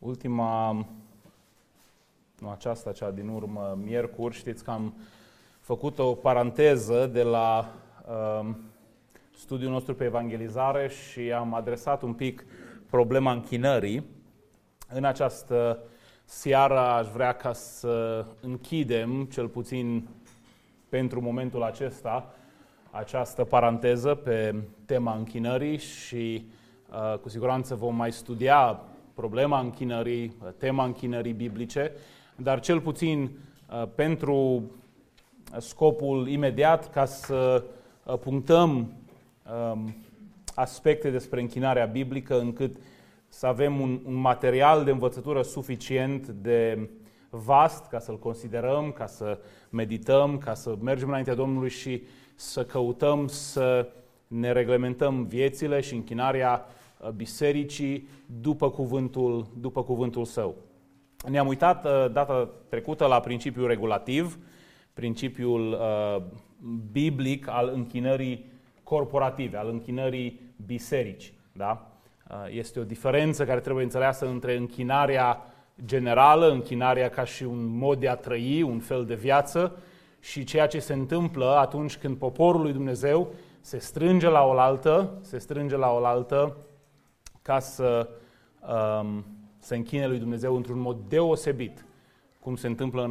aceasta, cea din urmă, miercuri, știți că am făcut o paranteză de la studiul nostru pe evangelizare și am adresat un pic problema închinării. În această seară aș vrea ca să închidem, cel puțin pentru momentul acesta, această paranteză pe tema închinării și cu siguranță vom mai studia problema închinării, tema închinării biblice, dar cel puțin pentru scopul imediat, ca să punctăm aspecte despre închinarea biblică, încât să avem un material de învățătură suficient de vast ca să-l considerăm, ca să medităm, ca să mergem înaintea Domnului și să căutăm să ne reglementăm viețile și închinarea bisericii după cuvântul Său. Ne-am uitat data trecută la principiul regulativ, principiul biblic al închinării corporative, al închinării bisericii. Da? Este o diferență care trebuie înțeleasă între închinarea generală, închinarea ca și un mod de a trăi, un fel de viață, și ceea ce se întâmplă atunci când poporul lui Dumnezeu se strânge la oaltă ca să se închine lui Dumnezeu într-un mod deosebit, cum se întâmplă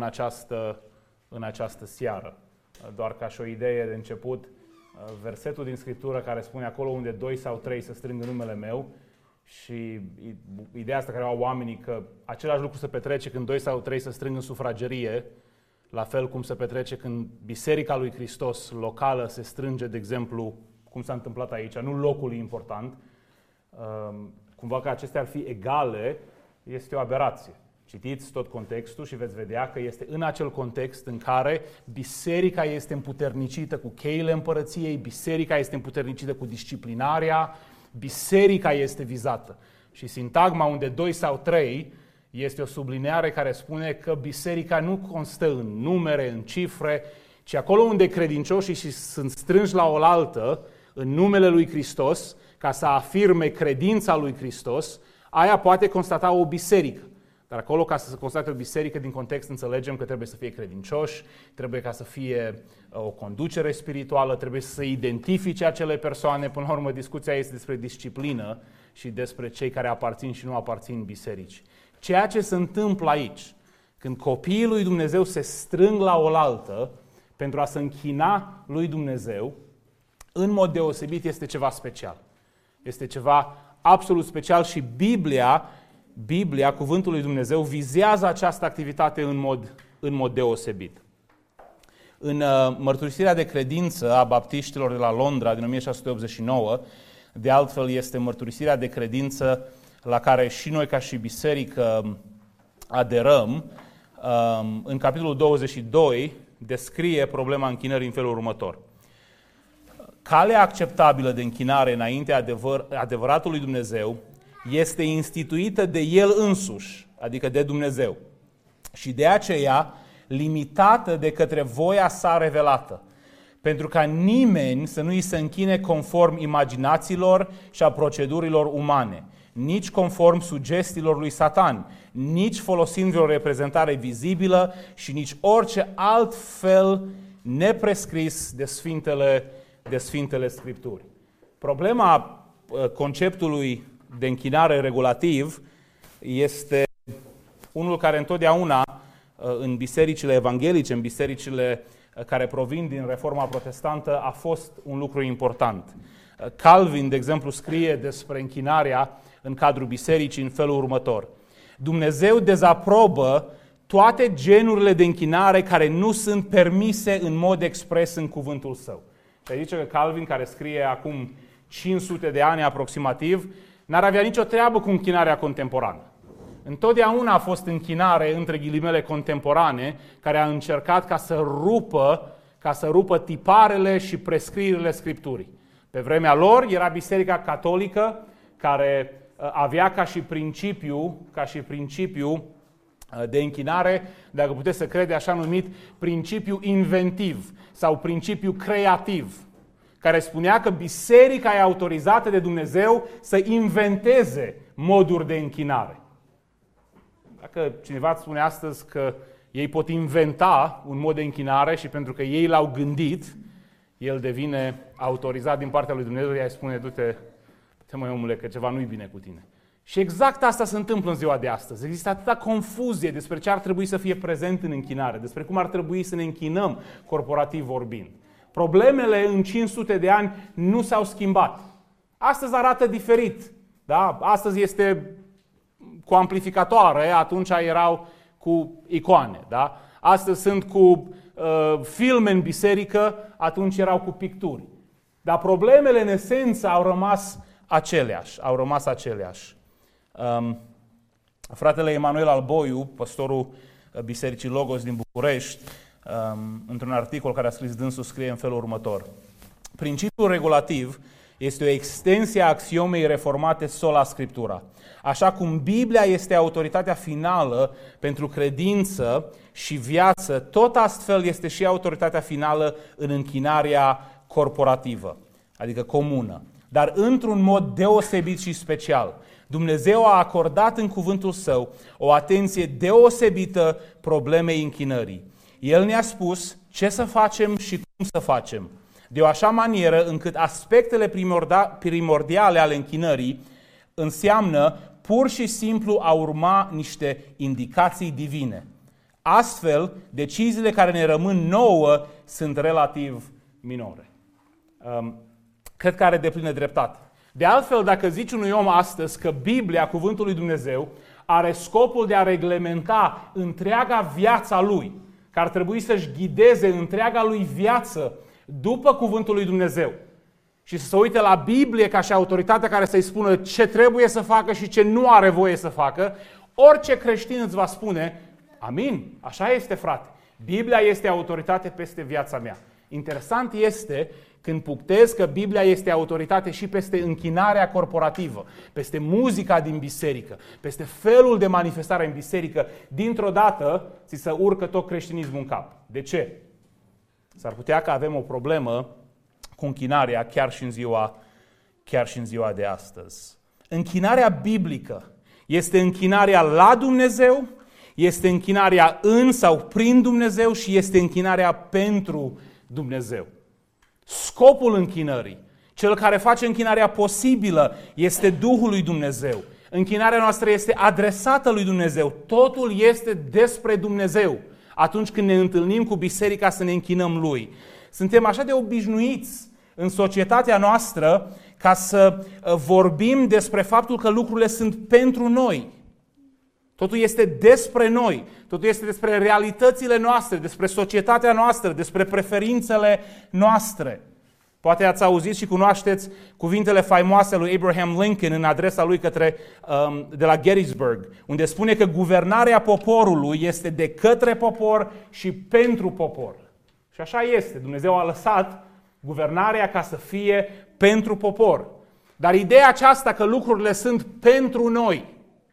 în această seară. Doar ca și o idee de început, versetul din Scriptură care spune acolo unde 2 sau 3 se strâng în numele meu, și ideea asta care au oamenii că același lucru se petrece când 2 sau 3 se strâng în sufragerie, la fel cum se petrece când Biserica lui Hristos locală se strânge, de exemplu, cum s-a întâmplat aici, nu locul important, cumva că acestea ar fi egale, este o aberație. Citiți tot contextul și veți vedea că este în acel context în care biserica este împuternicită cu cheile împărăției, biserica este împuternicită cu disciplinarea, biserica este vizată. Și sintagma unde 2 sau 3 este o sublineare care spune că biserica nu constă în numere, în cifre, ci acolo unde credincioșii și sunt strânși la oaltă în numele lui Hristos, ca să afirme credința lui Hristos, aia poate constata o biserică. Dar acolo, ca să se constate o biserică, din context înțelegem că trebuie să fie credincioși, trebuie ca să fie o conducere spirituală, trebuie să se identifice acele persoane. Până la urmă, discuția este despre disciplină și despre cei care aparțin și nu aparțin bisericii. Ceea ce se întâmplă aici, când copiii lui Dumnezeu se strâng la oaltă pentru a se închina lui Dumnezeu, în mod deosebit este ceva special. Este ceva absolut special și Biblia, cuvântul lui Dumnezeu, vizează această activitate în mod deosebit. În mărturisirea de credință a baptiștilor de la Londra din 1689, de altfel este mărturisirea de credință la care și noi ca și biserică aderăm, în capitolul 22 descrie problema închinării în felul următor. Calea acceptabilă de închinare înaintea adevăratului Dumnezeu este instituită de El însuși, adică de Dumnezeu, și de aceea limitată de către voia sa revelată, pentru ca nimeni să nu îi se închine conform imaginațiilor și a procedurilor umane, nici conform sugestiilor lui Satan, nici folosind vreo reprezentare vizibilă și nici orice alt fel neprescris de Sfintele Scripturi. Problema conceptului de închinare regulativ este unul care întotdeauna în bisericile evanghelice, în bisericile care provin din Reforma Protestantă, a fost un lucru important. Calvin, de exemplu, scrie despre închinarea în cadrul bisericii în felul următor. Dumnezeu dezaprobă toate genurile de închinare care nu sunt permise în mod expres în cuvântul Său. Se zice că Calvin, care scrie acum 500 de ani aproximativ, n-ar avea nicio treabă cu închinarea contemporană. Întotdeauna a fost închinare, între ghilimele, contemporane, care a încercat ca să rupă tiparele și prescrierile Scripturii. Pe vremea lor era Biserica Catolică, care avea ca și principiu de închinare, dacă puteți să crede, așa numit principiu inventiv sau principiu creativ, care spunea că biserica e autorizată de Dumnezeu să inventeze moduri de închinare. Dacă cineva îți spune astăzi că ei pot inventa un mod de închinare și pentru că ei l-au gândit, el devine autorizat din partea lui Dumnezeu, ea îi spune, du-te, măi omule, că ceva nu-i bine cu tine. Și exact asta se întâmplă în ziua de astăzi. Există atâta confuzie despre ce ar trebui să fie prezent în închinare, despre cum ar trebui să ne închinăm corporativ vorbind. Problemele în 500 de ani nu s-au schimbat. Astăzi arată diferit. Da? Astăzi este cu amplificatoare, atunci erau cu icoane. Da? Astăzi sunt cu filme în biserică, atunci erau cu picturi. Dar problemele în esență au rămas aceleași. Fratele Emanuel Alboiu, pastorul Bisericii Logos din București, într-un articol care a scris dânsul, scrie în felul următor. Principiul regulativ este o extensie a axiomei reformate sola Scriptura. Așa cum Biblia este autoritatea finală pentru credință și viață, tot astfel este și autoritatea finală în închinarea corporativă, adică comună. Dar într-un mod deosebit și special. Dumnezeu a acordat în cuvântul Său o atenție deosebită problemei închinării. El ne-a spus ce să facem și cum să facem, de o așa manieră încât aspectele primordiale ale închinării înseamnă pur și simplu a urma niște indicații divine. Astfel, deciziile care ne rămân nouă sunt relativ minore. Cred că are deplină dreptate. De altfel, dacă zici unui om astăzi că Biblia, cuvântul lui Dumnezeu, are scopul de a reglementa întreaga viața lui, că ar trebui să-și ghideze întreaga lui viață după cuvântul lui Dumnezeu și să se uite la Biblie ca și autoritatea care să-i spună ce trebuie să facă și ce nu are voie să facă, orice creștin îți va spune, amin, așa este, frate. Biblia este autoritate peste viața mea. Interesant este când punctez că Biblia este autoritate și peste închinarea corporativă, peste muzica din biserică, peste felul de manifestare în biserică, dintr-o dată ți se urcă tot creștinismul în cap. De ce? S-ar putea că avem o problemă cu închinarea chiar și în ziua de astăzi. Închinarea biblică este închinarea la Dumnezeu, este închinarea în sau prin Dumnezeu și este închinarea pentru Dumnezeu. Scopul închinării, cel care face închinarea posibilă, este Duhul lui Dumnezeu. Închinarea noastră este adresată lui Dumnezeu. Totul este despre Dumnezeu. Atunci când ne întâlnim cu biserica să ne închinăm Lui. Suntem așa de obișnuiți în societatea noastră ca să vorbim despre faptul că lucrurile sunt pentru noi. Totul este despre noi, totul este despre realitățile noastre, despre societatea noastră, despre preferințele noastre. Poate ați auzit și cunoașteți cuvintele faimoase lui Abraham Lincoln în adresa lui de la Gettysburg, unde spune că guvernarea poporului este de către popor și pentru popor. Și așa este, Dumnezeu a lăsat guvernarea ca să fie pentru popor. Dar ideea aceasta că lucrurile sunt pentru noi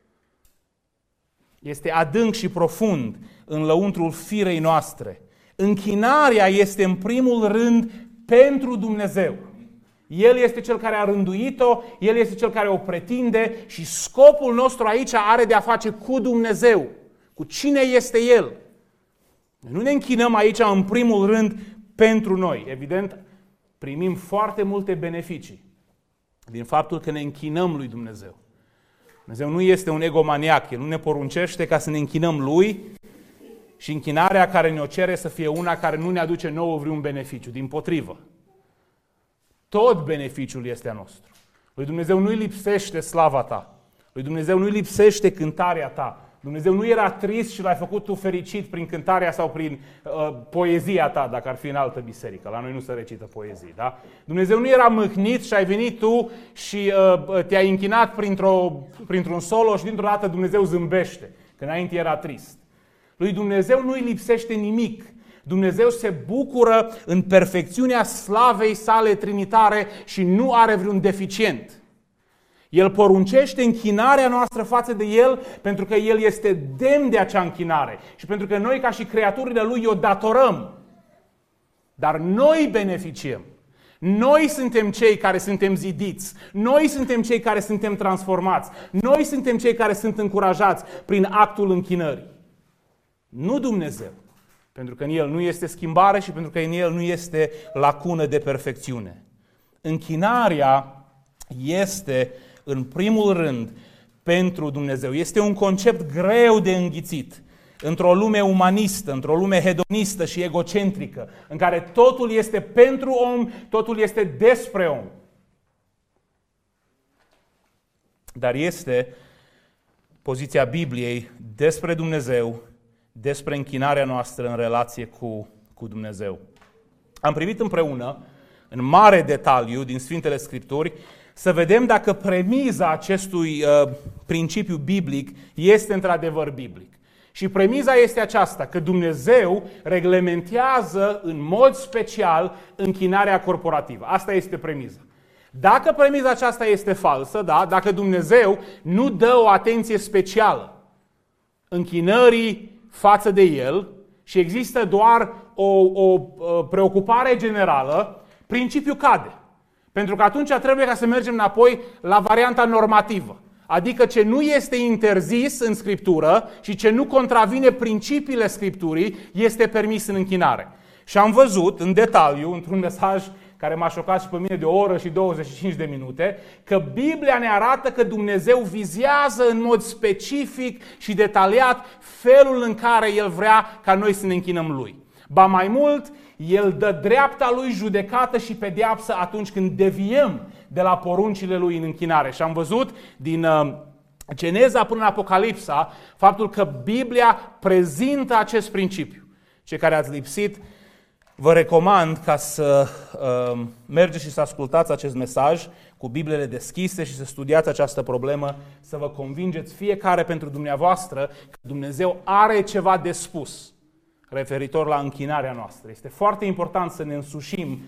este adânc și profund în lăuntrul firei noastre. Închinarea este în primul rând pentru Dumnezeu. El este Cel care a rânduit-o, El este Cel care o pretinde și scopul nostru aici are de a face cu Dumnezeu. Cu cine este El? Nu ne închinăm aici în primul rând pentru noi. Evident, primim foarte multe beneficii din faptul că ne închinăm lui Dumnezeu. Dumnezeu nu este un egomaniac, El nu ne poruncește ca să ne închinăm Lui și închinarea care ne-o cere să fie una care nu ne aduce nouă vreun beneficiu, dimpotrivă. Tot beneficiul este a nostru. Lui Dumnezeu nu-i lipsește slava ta, lui Dumnezeu nu-i lipsește cântarea ta. Dumnezeu nu era trist și l-ai făcut tu fericit prin cântarea sau prin poezia ta, dacă ar fi în altă biserică. La noi nu se recită poezii, da? Dumnezeu nu era mâhnit și ai venit tu și te-ai închinat printr-un solo și dintr-o dată Dumnezeu zâmbește, că înainte era trist. Lui Dumnezeu nu-i lipsește nimic. Dumnezeu se bucură în perfecțiunea slavei sale trinitare și nu are vreun deficient. El poruncește închinarea noastră față de El pentru că El este demn de acea închinare și pentru că noi ca și creaturile Lui o datorăm. Dar noi beneficiem. Noi suntem cei care suntem zidiți. Noi suntem cei care suntem transformați. Noi suntem cei care sunt încurajați prin actul închinării. Nu Dumnezeu. Pentru că în El nu este schimbare și pentru că în El nu este lacună de perfecțiune. Închinarea este, în primul rând, pentru Dumnezeu. Este un concept greu de înghițit. Într-o lume umanistă, într-o lume hedonistă și egocentrică, în care totul este pentru om, totul este despre om. Dar este poziția Bibliei despre Dumnezeu, despre închinarea noastră în relație cu Dumnezeu. Am privit împreună, în mare detaliu, din Sfintele Scripturi, să vedem dacă premiza acestui principiu biblic este într-adevăr biblic. Și premiza este aceasta, că Dumnezeu reglementează în mod special închinarea corporativă. Asta este premiza. Dacă premiza aceasta este falsă, da, dacă Dumnezeu nu dă o atenție specială închinării față de El și există doar o preocupare generală, principiul cade. Pentru că atunci trebuie ca să mergem înapoi la varianta normativă. Adică ce nu este interzis în Scriptură și ce nu contravine principiile Scripturii este permis în închinare. Și am văzut în detaliu, într-un mesaj care m-a șocat și pe mine de 1 oră și 25 de minute, că Biblia ne arată că Dumnezeu vizează în mod specific și detaliat felul în care El vrea ca noi să ne închinăm Lui. Ba mai mult, El dă dreapta Lui judecată și pedeapsă atunci când deviem de la poruncile Lui în închinare. Și am văzut din Geneza până în Apocalipsa faptul că Biblia prezintă acest principiu. Cei care ați lipsit, vă recomand ca să mergeți și să ascultați acest mesaj cu Bibliile deschise și să studiați această problemă, să vă convingeți fiecare pentru dumneavoastră că Dumnezeu are ceva de spus referitor la închinarea noastră. Este foarte important să ne însușim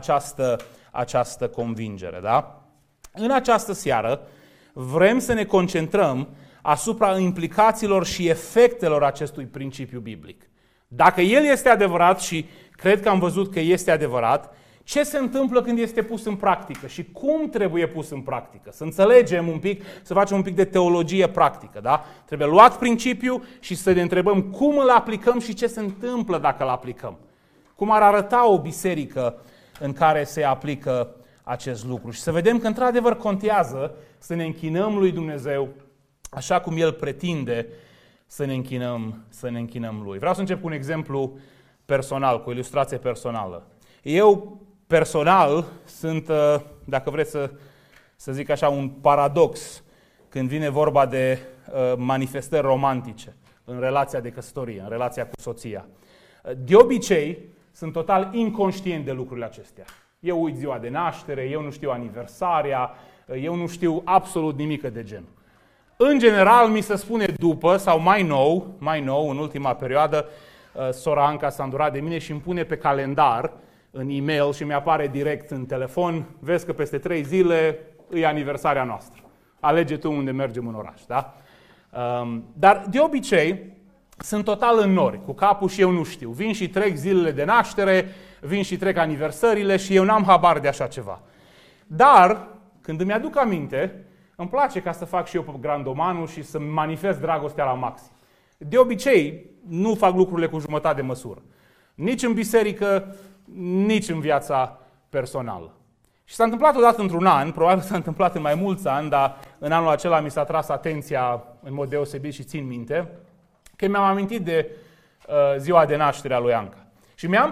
această convingere. Da? În această seară vrem să ne concentrăm asupra implicațiilor și efectelor acestui principiu biblic. Dacă el este adevărat și cred că am văzut că este adevărat, ce se întâmplă când este pus în practică și cum trebuie pus în practică? Să înțelegem un pic, să facem un pic de teologie practică, da? Trebuie luat principiul și să ne întrebăm cum îl aplicăm și ce se întâmplă dacă îl aplicăm. Cum ar arăta o biserică în care se aplică acest lucru și să vedem că într-adevăr contează să ne închinăm lui Dumnezeu așa cum El pretinde să ne închinăm Lui. Vreau să încep cu un exemplu personal, cu o ilustrație personală. Eu personal sunt, dacă vreți să zic așa, un paradox când vine vorba de manifestări romantice în relația de căsătorie, în relația cu soția. De obicei, sunt total inconștient de lucrurile acestea. Eu uit ziua de naștere, eu nu știu aniversarea, eu nu știu absolut nimic de genul. În general, mi se spune după, sau mai nou, în ultima perioadă, sora Anca s-a îndurat de mine și îmi pune pe calendar, în e-mail și mi-apare direct în telefon, vezi că peste 3 zile e aniversarea noastră. Alege tu unde mergem în oraș, da? Dar de obicei sunt total în nori, cu capul și eu nu știu. Vin și trec zilele de naștere, vin și trec aniversările și eu n-am habar de așa ceva. Dar, când îmi aduc aminte, îmi place ca să fac și eu pe grandomanul și să manifest dragostea la maxim. De obicei, nu fac lucrurile cu jumătate de măsură. Nici în biserică, nici în viața personală. Și s-a întâmplat odată într-un an, probabil s-a întâmplat în mai mulți ani, dar în anul acela mi s-a tras atenția în mod deosebit și țin minte, că mi-am amintit de ziua de naștere a lui Anca. Și mi-am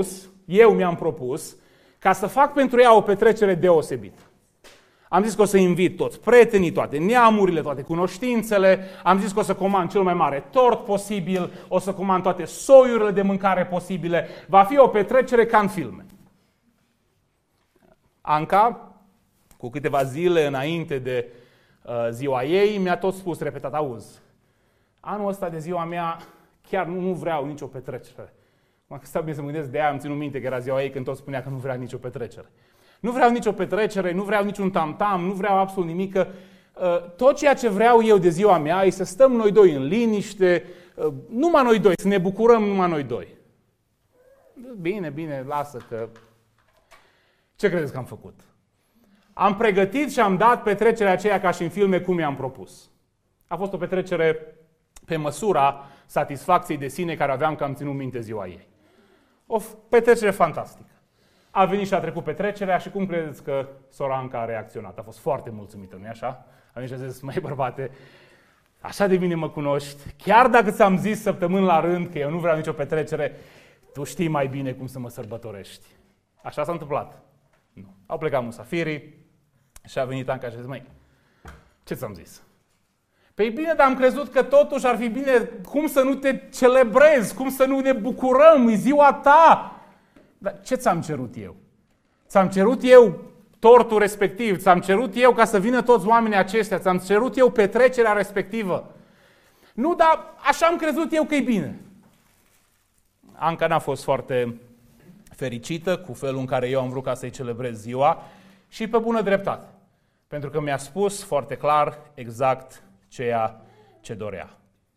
propus ca să fac pentru ea o petrecere deosebită. Am zis că o să invit toți prietenii, toate neamurile, toate cunoștințele, am zis că o să comand cel mai mare tort posibil, o să comand toate soiurile de mâncare posibile, va fi o petrecere ca în filme. Anca, cu câteva zile înainte de ziua ei, mi-a tot spus repetat, auzi, anul ăsta de ziua mea chiar nu vreau nicio petrecere. Mă stau bine să mă gândesc, de aia am ținut minte că era ziua ei când tot spunea că nu vrea nicio petrecere. Nu vreau nicio petrecere, nu vreau niciun tam-tam, nu vreau absolut nimic. Tot ceea ce vreau eu de ziua mea e să stăm noi doi în liniște, numai noi doi, să ne bucurăm numai noi doi. Bine, lasă că... Ce credeți că am făcut? Am pregătit și am dat petrecerea aceea ca și în filme cum i-am propus. A fost o petrecere pe măsura satisfacției de sine care aveam că am ținut minte ziua ei. O petrecere fantastică. A venit și a trecut petrecerea și cum credeți că sora Anca a reacționat? A fost foarte mulțumită, nu-i așa? A venit și a zis, măi bărbate, așa de bine mă cunoști, chiar dacă ți-am zis săptămâni la rând că eu nu vreau nicio petrecere, tu știi mai bine cum să mă sărbătorești. Așa s-a întâmplat. Nu. Au plecat musafirii și a venit Anca și a zis, măi, ce ți-am zis? Păi bine, dar am crezut că totuși ar fi bine, cum să nu te celebrezi, cum să nu ne bucurăm, e ziua ta. Dar ce ți-am cerut eu? Ți-am cerut eu tortul respectiv, ți-am cerut eu ca să vină toți oamenii aceștia, ți-am cerut eu petrecerea respectivă. Nu, dar așa am crezut eu că e bine. Anca n-a fost foarte fericită cu felul în care eu am vrut ca să-i celebrez ziua și pe bună dreptate. Pentru că mi-a spus foarte clar exact ceea ce dorea.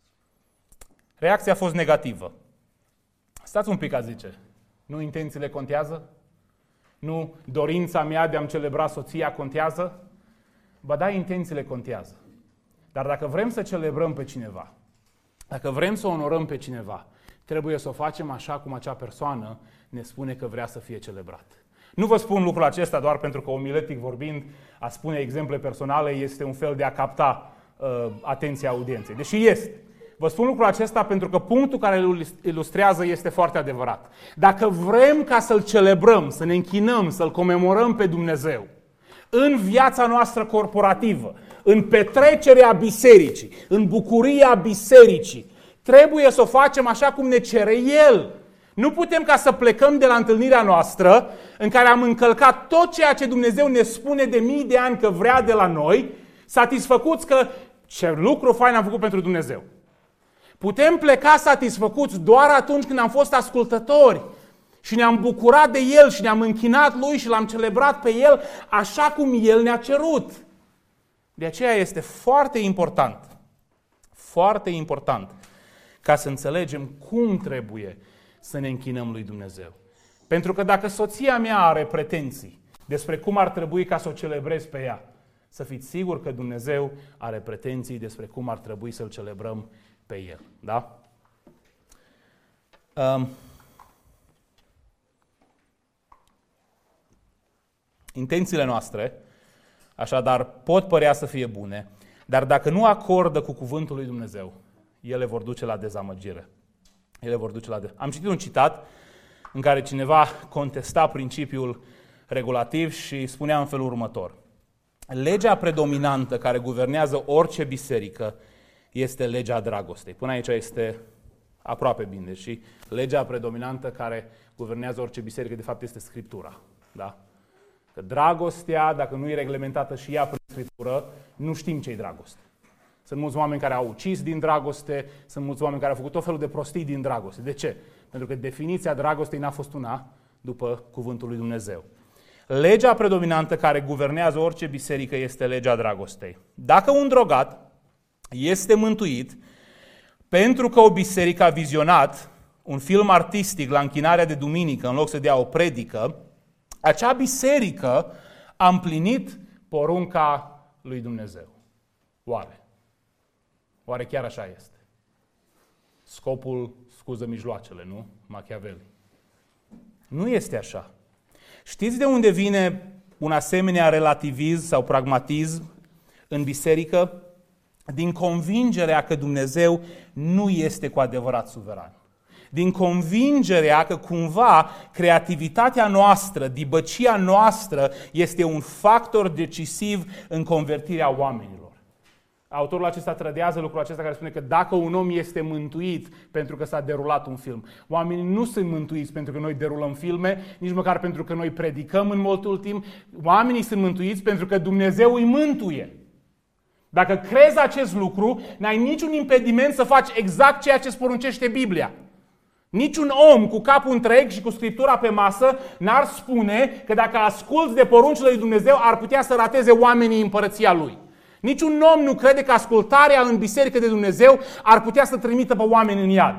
Reacția a fost negativă. Stați un pic, a zice. Nu intențiile contează? Nu dorința mea de a-mi celebra soția contează? Ba da, intențiile contează. Dar dacă vrem să celebrăm pe cineva, dacă vrem să onorăm pe cineva, trebuie să o facem așa cum acea persoană ne spune că vrea să fie celebrat. Nu vă spun lucrul acesta doar pentru că omiletic vorbind, a spune exemple personale este un fel de a capta atenția audienței. Deși este. Vă spun lucrul acesta pentru că punctul care îl ilustrează este foarte adevărat. Dacă vrem ca să-L celebrăm, să ne închinăm, să-L comemorăm pe Dumnezeu, în viața noastră corporativă, în petrecerea bisericii, în bucuria bisericii, trebuie să o facem așa cum ne cere El. Nu putem ca să plecăm de la întâlnirea noastră în care am încălcat tot ceea ce Dumnezeu ne spune de mii de ani că vrea de la noi, satisfăcuți că ce lucru fain am făcut pentru Dumnezeu. Putem pleca satisfăcuți doar atunci când am fost ascultători și ne-am bucurat de El și ne-am închinat Lui și L-am celebrat pe El așa cum El ne-a cerut. De aceea este foarte important ca să înțelegem cum trebuie să ne închinăm lui Dumnezeu. Pentru că dacă soția mea are pretenții despre cum ar trebui ca să o celebrez pe ea, să fiți siguri că Dumnezeu are pretenții despre cum ar trebui să-L celebrăm pe El. Da? Intențiile noastre, așadar, pot părea să fie bune, dar dacă nu acordă cu cuvântul lui Dumnezeu, ele vor duce la dezamăgire. Am citit un citat în care cineva contesta principiul regulativ și spunea în felul următor. Legea predominantă care guvernează orice biserică este legea dragostei. Până aici este aproape bine și legea predominantă care guvernează orice biserică de fapt este Scriptura. Da? Că dragostea, dacă nu e reglementată și ea prin Scriptură, nu știm ce-i dragoste. Sunt mulți oameni care au ucis din dragoste, sunt mulți oameni care au făcut tot felul de prostii din dragoste. De ce? Pentru că definiția dragostei n-a fost una după cuvântul lui Dumnezeu. Legea predominantă care guvernează orice biserică este legea dragostei. Dacă un drogat este mântuit pentru că o biserică a vizionat un film artistic la închinarea de duminică în loc să dea o predică, acea biserică a împlinit porunca lui Dumnezeu. Oare chiar așa este? Scopul scuză mijloacele, nu? Machiavelli. Nu este așa. Știți de unde vine un asemenea relativism sau pragmatism în biserică? Din convingerea că Dumnezeu nu este cu adevărat suveran. Din convingerea că cumva creativitatea noastră, dibăcia noastră este un factor decisiv în convertirea oamenilor. Autorul acesta trădează lucrul acesta care spune că dacă un om este mântuit pentru că s-a derulat un film, oamenii nu sunt mântuiți pentru că noi derulăm filme, nici măcar pentru că noi predicăm în multul timp, oamenii sunt mântuiți pentru că Dumnezeu îi mântuie. Dacă crezi acest lucru, n-ai niciun impediment să faci exact ceea ce îți poruncește Biblia. Niciun om cu capul întreg și cu Scriptura pe masă n-ar spune că dacă asculți de poruncile lui Dumnezeu ar putea să rateze oamenii împărăția Lui. Niciun om nu crede că ascultarea în biserică de Dumnezeu ar putea să trimită pe oameni în iad.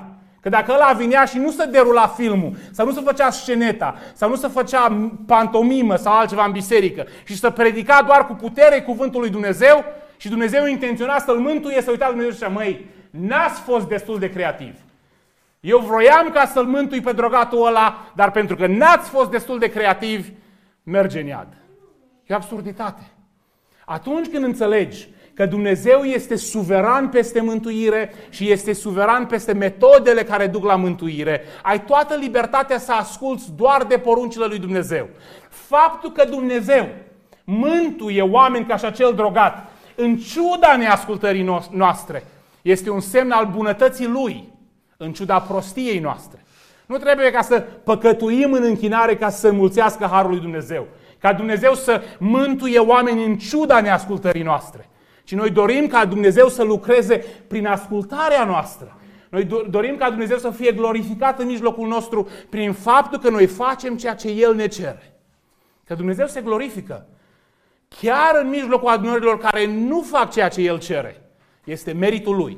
Că dacă ăla vinea și nu se derula filmul, sau nu se făcea sceneta, sau nu se făcea pantomimă sau altceva în biserică, și să predica doar cu putere cuvântul lui Dumnezeu, și Dumnezeu intenționa să-l mântuie, să uita Dumnezeu și zicea, măi, n-ați fost destul de creativi. Eu vroiam ca să-l mântui pe drogatul ăla, dar pentru că n-ați fost destul de creativi, merge în iad. E o absurditate. Atunci când înțelegi că Dumnezeu este suveran peste mântuire și este suveran peste metodele care duc la mântuire, ai toată libertatea să asculți doar de poruncile lui Dumnezeu. Faptul că Dumnezeu mântuie oameni ca și acel drogat, în ciuda neascultării noastre, este un semn al bunătății Lui, în ciuda prostiei noastre. Nu trebuie ca să păcătuim în închinare ca să se înmulțească harul lui Dumnezeu. Ca Dumnezeu să mântuie oameni în ciuda neascultării noastre. Și noi dorim ca Dumnezeu să lucreze prin ascultarea noastră. Noi dorim ca Dumnezeu să fie glorificat în mijlocul nostru prin faptul că noi facem ceea ce El ne cere. Că Dumnezeu se glorifică chiar în mijlocul adunărilor care nu fac ceea ce El cere. Este meritul Lui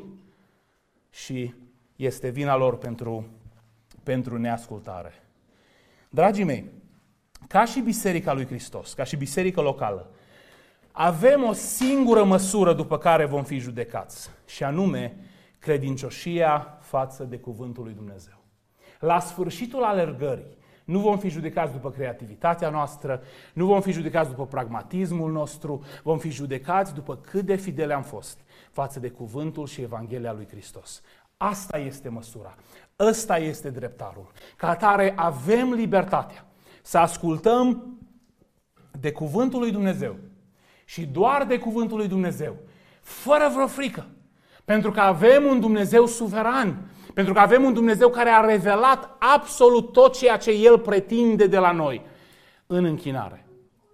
și este vina lor pentru neascultare. Dragii mei, ca și Biserica lui Hristos, ca și biserică locală, avem o singură măsură după care vom fi judecați, și anume credincioșia față de cuvântul lui Dumnezeu. La sfârșitul alergării nu vom fi judecați după creativitatea noastră, nu vom fi judecați după pragmatismul nostru, vom fi judecați după cât de fideli am fost față de cuvântul și Evanghelia lui Hristos. Asta este măsura, ăsta este dreptarul. Ca atare avem libertatea să ascultăm de cuvântul lui Dumnezeu și doar de cuvântul lui Dumnezeu, fără vreo frică. Pentru că avem un Dumnezeu suveran, pentru că avem un Dumnezeu care a revelat absolut tot ceea ce El pretinde de la noi în închinare.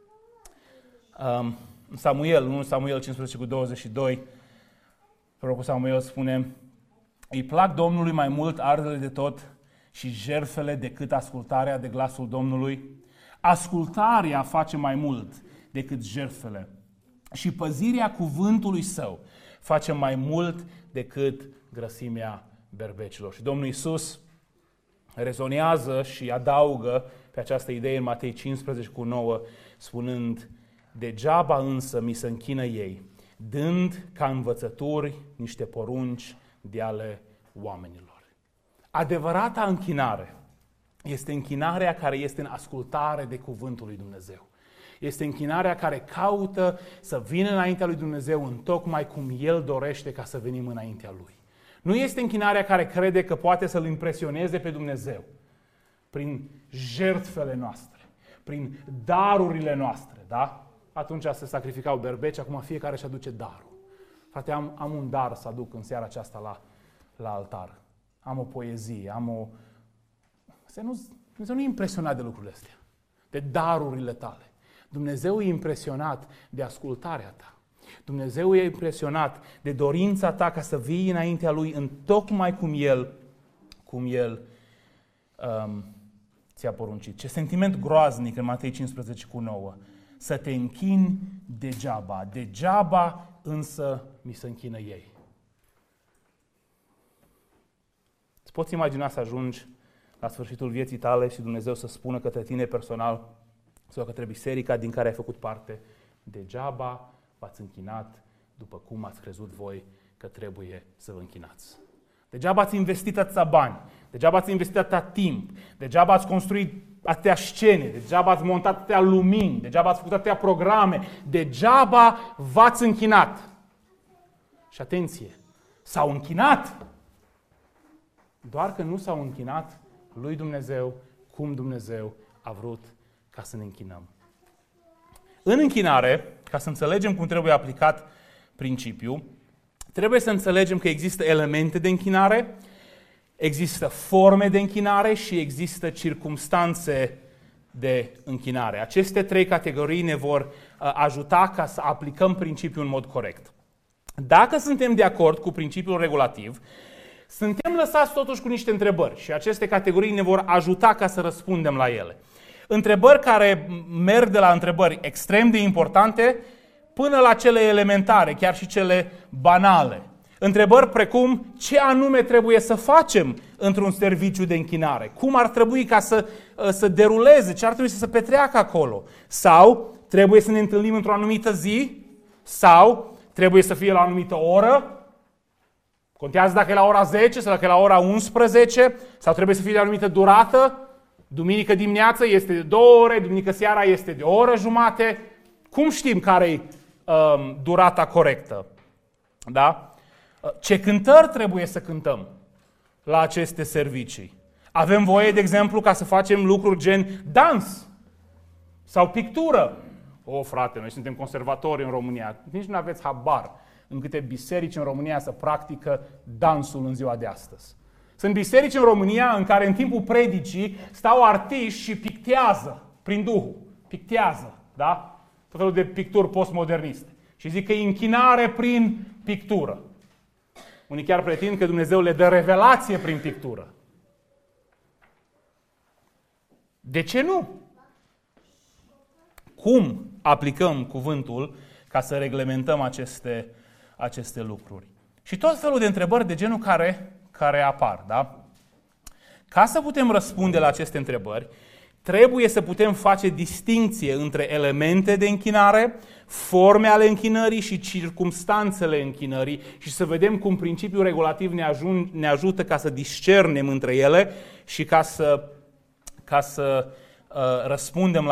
Samuel 15:22, prorocul Samuel spune: îi plac Domnului mai mult ardele de tot și jertfele decât ascultarea de glasul Domnului. Ascultarea face mai mult decât jertfele și păzirea cuvântului Său face mai mult decât grăsimea berbecilor. Și Domnul Iisus rezonează și adaugă pe această idee în Matei 15:9, spunând: degeaba însă mi se închină ei, dând ca învățături niște porunci de ale oamenilor. Adevărata închinare este închinarea care este în ascultare de cuvântul lui Dumnezeu. Este închinarea care caută să vină înaintea lui Dumnezeu în tocmai cum El dorește ca să venim înaintea Lui. Nu este închinarea care crede că poate să-L impresioneze pe Dumnezeu prin jertfele noastre, prin darurile noastre, da? Atunci se sacrificau berbeci, acum fiecare își aduce darul. Frate, am un dar să aduc în seara aceasta la altar. Am o poezie, Dumnezeu nu e impresionat de lucrurile astea, de darurile tale. Dumnezeu e impresionat de ascultarea ta. Dumnezeu e impresionat de dorința ta ca să vii înaintea Lui în tocmai cum El ți-a poruncit. Ce sentiment groaznic în Matei 15:9. Să te închini degeaba însă mi se închină ei. Îți poți imagina să ajungi la sfârșitul vieții tale și Dumnezeu să spună către tine personal sau către biserica din care ai făcut parte: degeaba v-ați închinat după cum ați crezut voi că trebuie să vă închinați. Degeaba ați investit atâția bani, degeaba ați investit atâta timp, degeaba ați construit atâtea scene, degeaba ați montat atâtea lumini, degeaba ați făcut atâtea programe, degeaba v-ați închinat. Și atenție, s-au închinat, doar că nu s-au închinat lui Dumnezeu cum Dumnezeu a vrut ca să ne închinăm. În închinare, ca să înțelegem cum trebuie aplicat principiul, trebuie să înțelegem că există elemente de închinare, există forme de închinare și există circumstanțe de închinare. Aceste trei categorii ne vor ajuta ca să aplicăm principiul în mod corect. Dacă suntem de acord cu principiul regulativ, suntem lăsați totuși cu niște întrebări și aceste categorii ne vor ajuta ca să răspundem la ele. Întrebări care merg de la întrebări extrem de importante până la cele elementare, chiar și cele banale. Întrebări precum: ce anume trebuie să facem într-un serviciu de închinare? Cum ar trebui ca să deruleze? Ce ar trebui să se petreacă acolo? Sau trebuie să ne întâlnim într-o anumită zi? Sau trebuie să fie la o anumită oră? Contează dacă e la ora 10 sau dacă e la ora 11? Sau trebuie să fie de o anumită durată? Duminică dimineață este de 2 ore, duminică seara este de 1 oră jumate. Cum știm care e durata corectă? Da? Ce cântări trebuie să cântăm la aceste servicii? Avem voie, de exemplu, ca să facem lucruri gen dans sau pictură. Frate, noi suntem conservatori în România. Nici nu aveți habar în câte biserici în România se practică dansul în ziua de astăzi. Sunt biserici în România în care în timpul predicii stau artiști și pictează prin Duhul. Pictează, da? Tot felul de picturi postmoderniste. Și zic că e închinare prin pictură. Unii chiar pretind că Dumnezeu le dă revelație prin pictură. De ce nu? Cum aplicăm cuvântul ca să reglementăm aceste lucruri? Și tot felul de întrebări de genul care apar, da? Ca să putem răspunde la aceste întrebări, trebuie să putem face distincție între elemente de închinare, forme ale închinării și circumstanțele închinării și să vedem cum principiul regulativ ne ajută ca să discernem între ele și ca să răspundem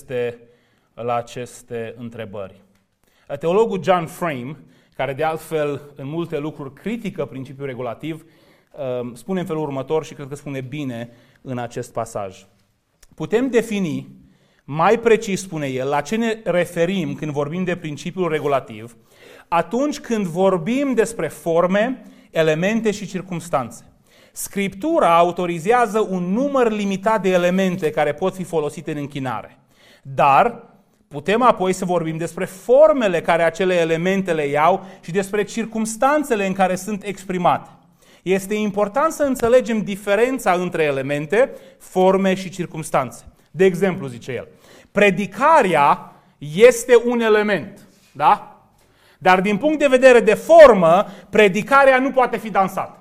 la aceste întrebări. Teologul John Frame, care de altfel în multe lucruri critică principiul regulativ, spune în felul următor și cred că spune bine în acest pasaj. Putem defini mai precis, spune el, la ce ne referim când vorbim de principiul regulativ, atunci când vorbim despre forme, elemente și circumstanțe. Scriptura autorizează un număr limitat de elemente care pot fi folosite în închinare. Dar putem apoi să vorbim despre formele care acele elemente le iau și despre circumstanțele în care sunt exprimate. Este important să înțelegem diferența între elemente, forme și circumstanțe. De exemplu, zice el, predicarea este un element, da? Dar din punct de vedere de formă, predicarea nu poate fi dansată.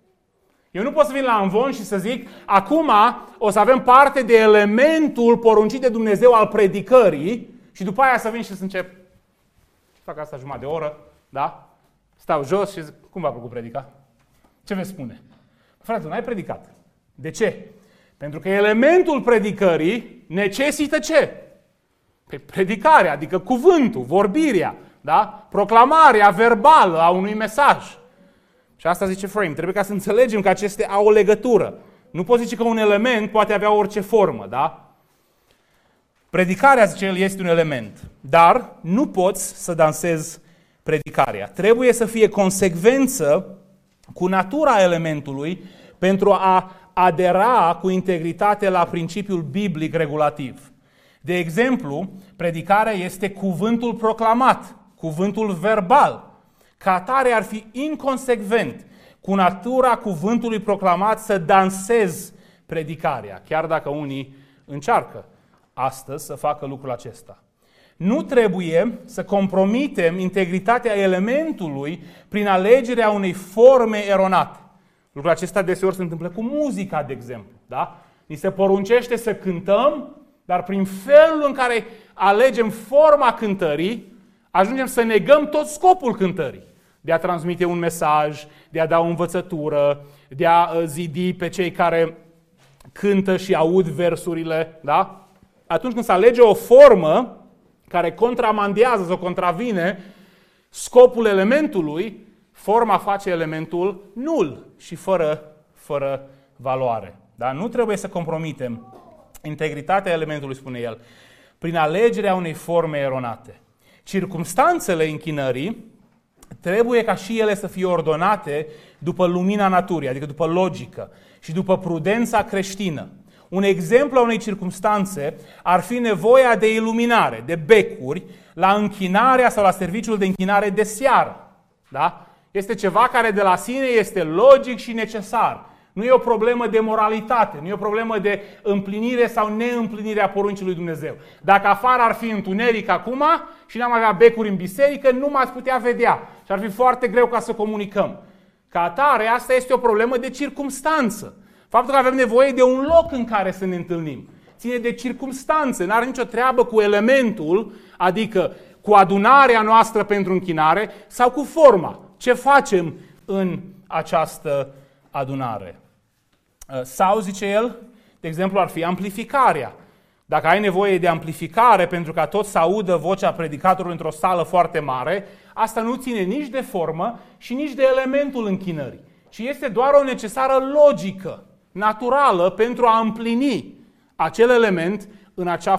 Eu nu pot să vin la amvon și să zic, acum o să avem parte de elementul poruncit de Dumnezeu al predicării și după aia să vin și să încep. Fac asta jumătate de oră, da? Stau jos și zic, cum v-a plăcut predica? Ce veți spune? Frate, n-ai predicat. De ce? Pentru că elementul predicării necesită ce? Predicarea, adică cuvântul, vorbirea, da? Proclamarea verbală a unui mesaj. Și asta zice Frame. Trebuie ca să înțelegem că acestea au o legătură. Nu poți zice că un element poate avea orice formă, da? Predicarea, zice el, este un element. Dar nu poți să dansezi predicarea. Trebuie să fie consecvență cu natura elementului pentru a adera cu integritate la principiul biblic regulativ. De exemplu, predicarea este cuvântul proclamat, cuvântul verbal. Ca atare ar fi inconsecvent cu natura cuvântului proclamat să dansezi predicarea, chiar dacă unii încearcă astăzi să facă lucrul acesta. Nu trebuie să compromitem integritatea elementului prin alegerea unei forme eronate. Lucrul acesta deseori se întâmplă cu muzica, de exemplu. Da? Ni se poruncește să cântăm, dar prin felul în care alegem forma cântării, ajungem să negăm tot scopul cântării. De a transmite un mesaj, de a da o învățătură, de a zidi pe cei care cântă și aud versurile. Da? Atunci când se alege o formă care contramandează sau contravine scopul elementului, forma face elementul nul și fără valoare. Da? Nu trebuie să compromitem integritatea elementului, spune el, prin alegerea unei forme eronate. Circumstanțele închinării trebuie ca și ele să fie ordonate după lumina naturii, adică după logică și după prudența creștină. Un exemplu a unei circumstanțe ar fi nevoia de iluminare, de becuri, la închinarea sau la serviciul de închinare de seară. Da? Este ceva care de la sine este logic și necesar. Nu e o problemă de moralitate, nu e o problemă de împlinire sau neîmplinire a poruncii lui Dumnezeu. Dacă afară ar fi întuneric acum și n-am avea becuri în biserică, nu m-ați putea vedea și ar fi foarte greu ca să comunicăm. Ca atare, asta este o problemă de circumstanță. Faptul că avem nevoie de un loc în care să ne întâlnim ține de circumstanțe, n-are nicio treabă cu elementul, adică cu adunarea noastră pentru închinare sau cu forma. Ce facem în această adunare? Sau, zice el, de exemplu, ar fi amplificarea. Dacă ai nevoie de amplificare pentru ca tot să audă vocea predicatorului într-o sală foarte mare, asta nu ține nici de formă și nici de elementul închinării, ci este doar o necesară logică, naturală, pentru a împlini acel element în acea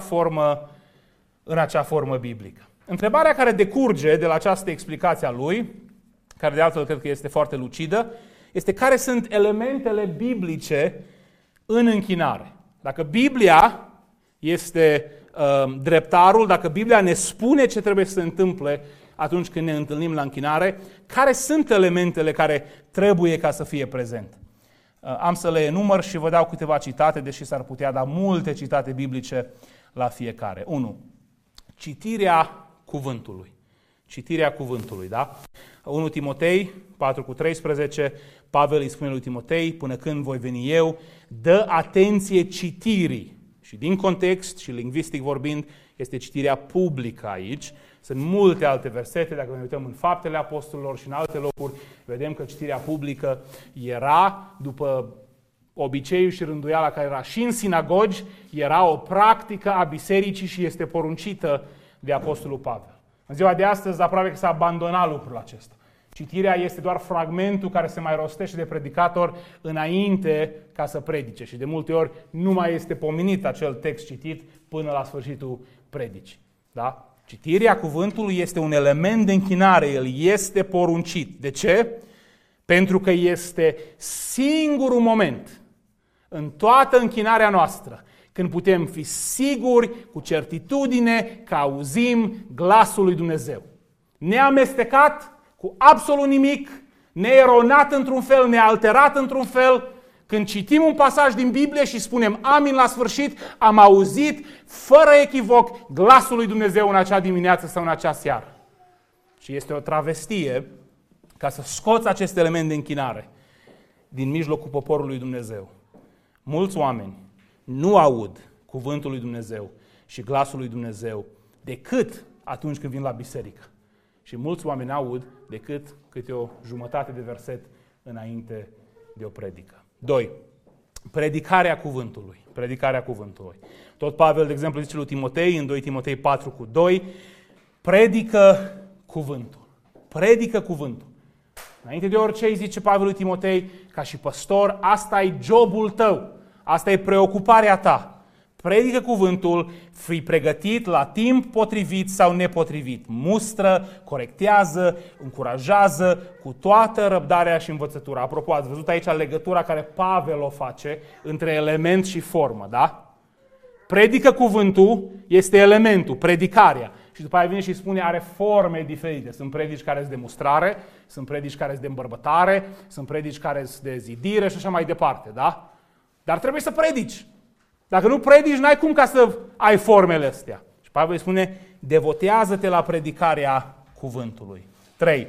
formă biblică. Întrebarea care decurge de la această explicație a lui, care de altfel cred că este foarte lucidă, este care sunt elementele biblice în închinare. Dacă Biblia este dreptarul, dacă Biblia ne spune ce trebuie să se întâmple atunci când ne întâlnim la închinare, care sunt elementele care trebuie ca să fie prezente? Am să le enumăr și vă dau câteva citate, deși s-ar putea da multe citate biblice la fiecare. 1. Citirea cuvântului. Citirea cuvântului, da? 1 Timotei 4:13, Pavel îi spune lui Timotei, până când voi veni eu, dă atenție citirii. Și din context și lingvistic vorbind, este citirea publică aici. Sunt multe alte versete, dacă ne uităm în Faptele Apostolilor și în alte locuri, vedem că citirea publică era, după obiceiul și rânduiala care era și în sinagogi, era o practică a bisericii și este poruncită de Apostolul Pavel. În ziua de astăzi aproape că s-a abandonat lucrul acesta. Citirea este doar fragmentul care se mai rostește de predicator înainte ca să predice și de multe ori nu mai este pomenit acel text citit până la sfârșitul predicii. Da? Citirea cuvântului este un element de închinare, el este poruncit. De ce? Pentru că este singurul moment în toată închinarea noastră când putem fi siguri, cu certitudine, că auzim glasul lui Dumnezeu. Neamestecat, cu absolut nimic, neeronat într-un fel, nealterat într-un fel. Când citim un pasaj din Biblie și spunem amin la sfârșit, am auzit fără echivoc glasul lui Dumnezeu în acea dimineață sau în acea seară. Și este o travestie ca să scoți acest element de închinare din mijlocul poporului lui Dumnezeu. Mulți oameni nu aud cuvântul lui Dumnezeu și glasul lui Dumnezeu decât atunci când vin la biserică. Și mulți oameni aud decât câte o jumătate de verset înainte de o predică. 2. Predicarea cuvântului. Predicarea cuvântului. Tot Pavel, de exemplu, zice lui Timotei, în 2 Timotei 4:2, predică cuvântul. Predică cuvântul. Înainte de orice îi zice Pavel lui Timotei, ca și păstor, asta e jobul tău, asta e preocuparea ta. Predică cuvântul, fii pregătit la timp potrivit sau nepotrivit. Mustră, corectează, încurajează cu toată răbdarea și învățătura. Apropo, ați văzut aici legătura care Pavel o face între element și formă, da? Predică cuvântul este elementul, predicarea. Și după aia vine și spune, are forme diferite. Sunt predici care sunt de mustrare, sunt predici care sunt de îmbărbătare, sunt predici care sunt de zidire și așa mai departe, da? Dar trebuie să predici. Dacă nu predici, n-ai cum ca să ai formele astea. Și Pavel îi spune, devotează-te la predicarea cuvântului. 3.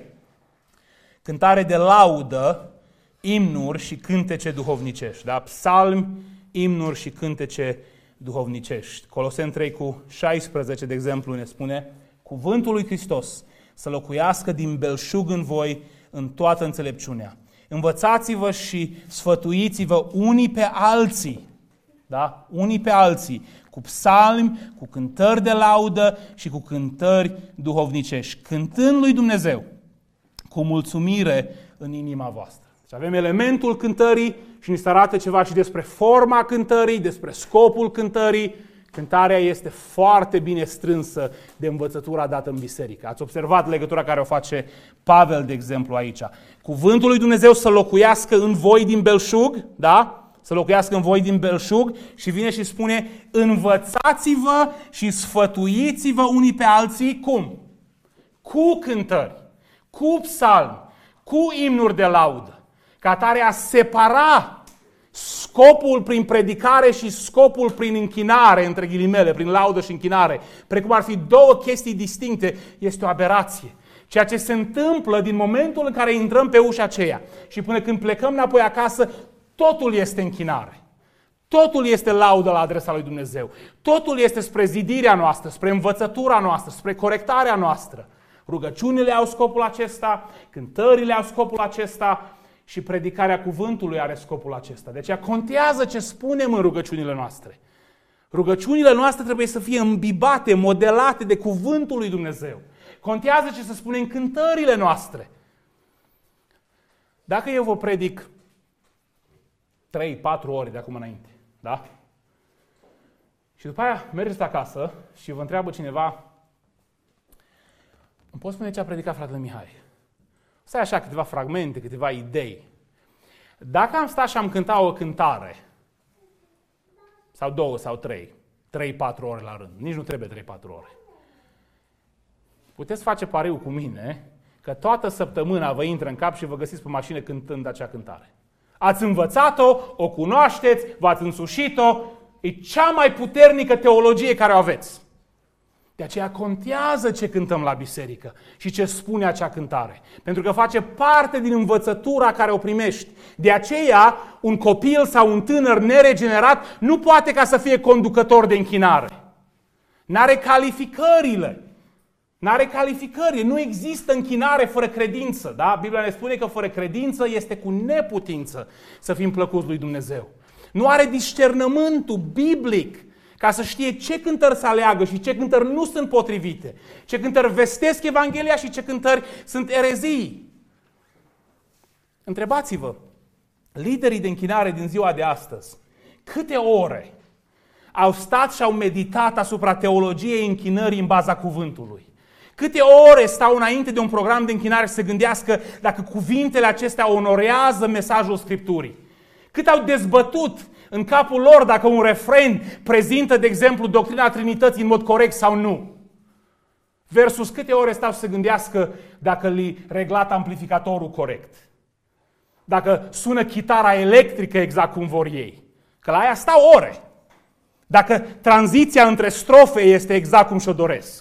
Cântare de laudă, imnuri și cântece duhovnicești. Da? Psalmi, imnuri și cântece duhovnicești. Coloseni 3:16, de exemplu, ne spune, cuvântul lui Hristos să locuiască din belșug în voi în toată înțelepciunea. Învățați-vă și sfătuiți-vă unii pe alții. Da? Unii pe alții, cu psalmi, cu cântări de laudă și cu cântări duhovnicești, cântând lui Dumnezeu cu mulțumire în inima voastră. Deci avem elementul cântării și ni se arată ceva și despre forma cântării, despre scopul cântării. Cântarea este foarte bine strânsă de învățătura dată în biserică. Ați observat legătura care o face Pavel, de exemplu, aici. Cuvântul lui Dumnezeu să locuiască în voi din belșug, da? Să locuiască în voi din belșug și vine și spune, învățați-vă și sfătuiți-vă unii pe alții, cum? Cu cântări, cu psalmi, cu imnuri de laudă, ca atare a separa scopul prin predicare și scopul prin închinare, între ghilimele, prin laudă și închinare, precum ar fi două chestii distincte, este o aberație. Ceea ce se întâmplă din momentul în care intrăm pe ușa aceea și până când plecăm înapoi acasă, totul este închinare. Totul este laudă la adresa lui Dumnezeu. Totul este spre zidirea noastră, spre învățătura noastră, spre corectarea noastră. Rugăciunile au scopul acesta, cântările au scopul acesta și predicarea cuvântului are scopul acesta. De aceea contează ce spunem în rugăciunile noastre. Rugăciunile noastre trebuie să fie îmbibate, modelate de cuvântul lui Dumnezeu. Contează ce să spunem în cântările noastre. Dacă eu vă predic 3-4 ori de acum înainte, da? Și după aia mergeți acasă și vă întreabă cineva, îmi poți spune ce a predicat fratele Mihai? Să ai așa câteva fragmente, câteva idei. Dacă am stat și am cântat o cântare, sau 2 sau 3-4 ore la rând, nici nu trebuie 3-4 ore, puteți face pariu cu mine că toată săptămâna vă intră în cap și vă găsiți pe mașină cântând acea cântare. Ați învățat-o, o cunoașteți, v-ați însușit-o, e cea mai puternică teologie care o aveți. De aceea contează ce cântăm la biserică și ce spune acea cântare. Pentru că face parte din învățătura care o primești. De aceea, un copil sau un tânăr neregenerat nu poate ca să fie conducător de închinare. N-are calificările. Nu există închinare fără credință. Da? Biblia ne spune că fără credință este cu neputință să fim plăcuți lui Dumnezeu. Nu are discernământul biblic ca să știe ce cântări să aleagă și ce cântări nu sunt potrivite, ce cântări vestesc Evanghelia și ce cântări sunt erezii. Întrebați-vă, liderii de închinare din ziua de astăzi, câte ore au stat și au meditat asupra teologiei închinării în baza cuvântului? Câte ore stau înainte de un program de închinare să se gândească dacă cuvintele acestea onorează mesajul Scripturii? Cât au dezbătut în capul lor dacă un refren prezintă, de exemplu, doctrina Trinității în mod corect sau nu? Versus câte ore stau să se gândească dacă li reglat amplificatorul corect? Dacă sună chitara electrică exact cum vor ei? Că la aia stau ore. Dacă tranziția între strofe este exact cum și-o doresc.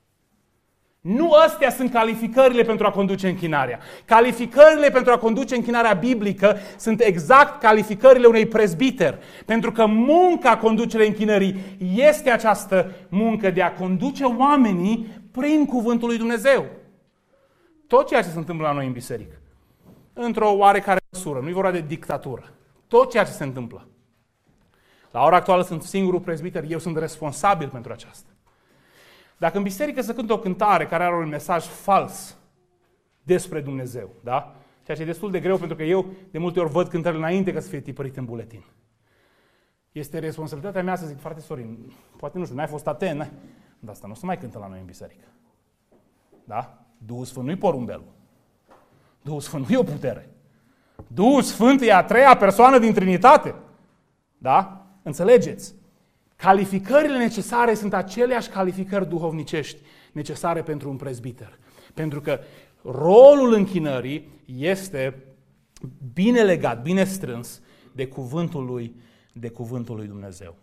Nu astea sunt calificările pentru a conduce închinarea. Calificările pentru a conduce închinarea biblică sunt exact calificările unui prezbiter. Pentru că munca conducerii închinării este această muncă de a conduce oamenii prin cuvântul lui Dumnezeu. Tot ceea ce se întâmplă la noi în biserică, într-o oarecare măsură, nu e vorba de dictatură, tot ceea ce se întâmplă. La ora actuală sunt singurul prezbiter, eu sunt responsabil pentru aceasta. Dacă în biserică se cântă o cântare care are un mesaj fals despre Dumnezeu, da? Ceea ce e destul de greu pentru că eu de multe ori văd cântările înainte ca să fie tipărit în buletin. Este responsabilitatea mea să zic, frate Sorin, poate nu știu, n-ai fost atent, dar asta nu se mai cântă la noi în biserică. Da? Duhul Sfânt nu-i porumbelul. Duhul Sfânt nu e o putere. Duhul Sfânt e a treia persoană din Trinitate. Da? Înțelegeți? Calificările necesare sunt aceleași calificări duhovnicești necesare pentru un prezbiter. Pentru că rolul închinării este bine legat, bine strâns de cuvântul lui Dumnezeu.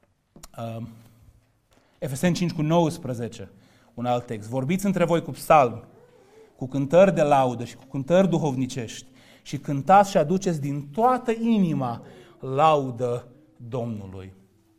Efeseni 5:19, un alt text. Vorbiți între voi cu psalmi, cu cântări de laudă și cu cântări duhovnicești și cântați și aduceți din toată inima laudă Domnului.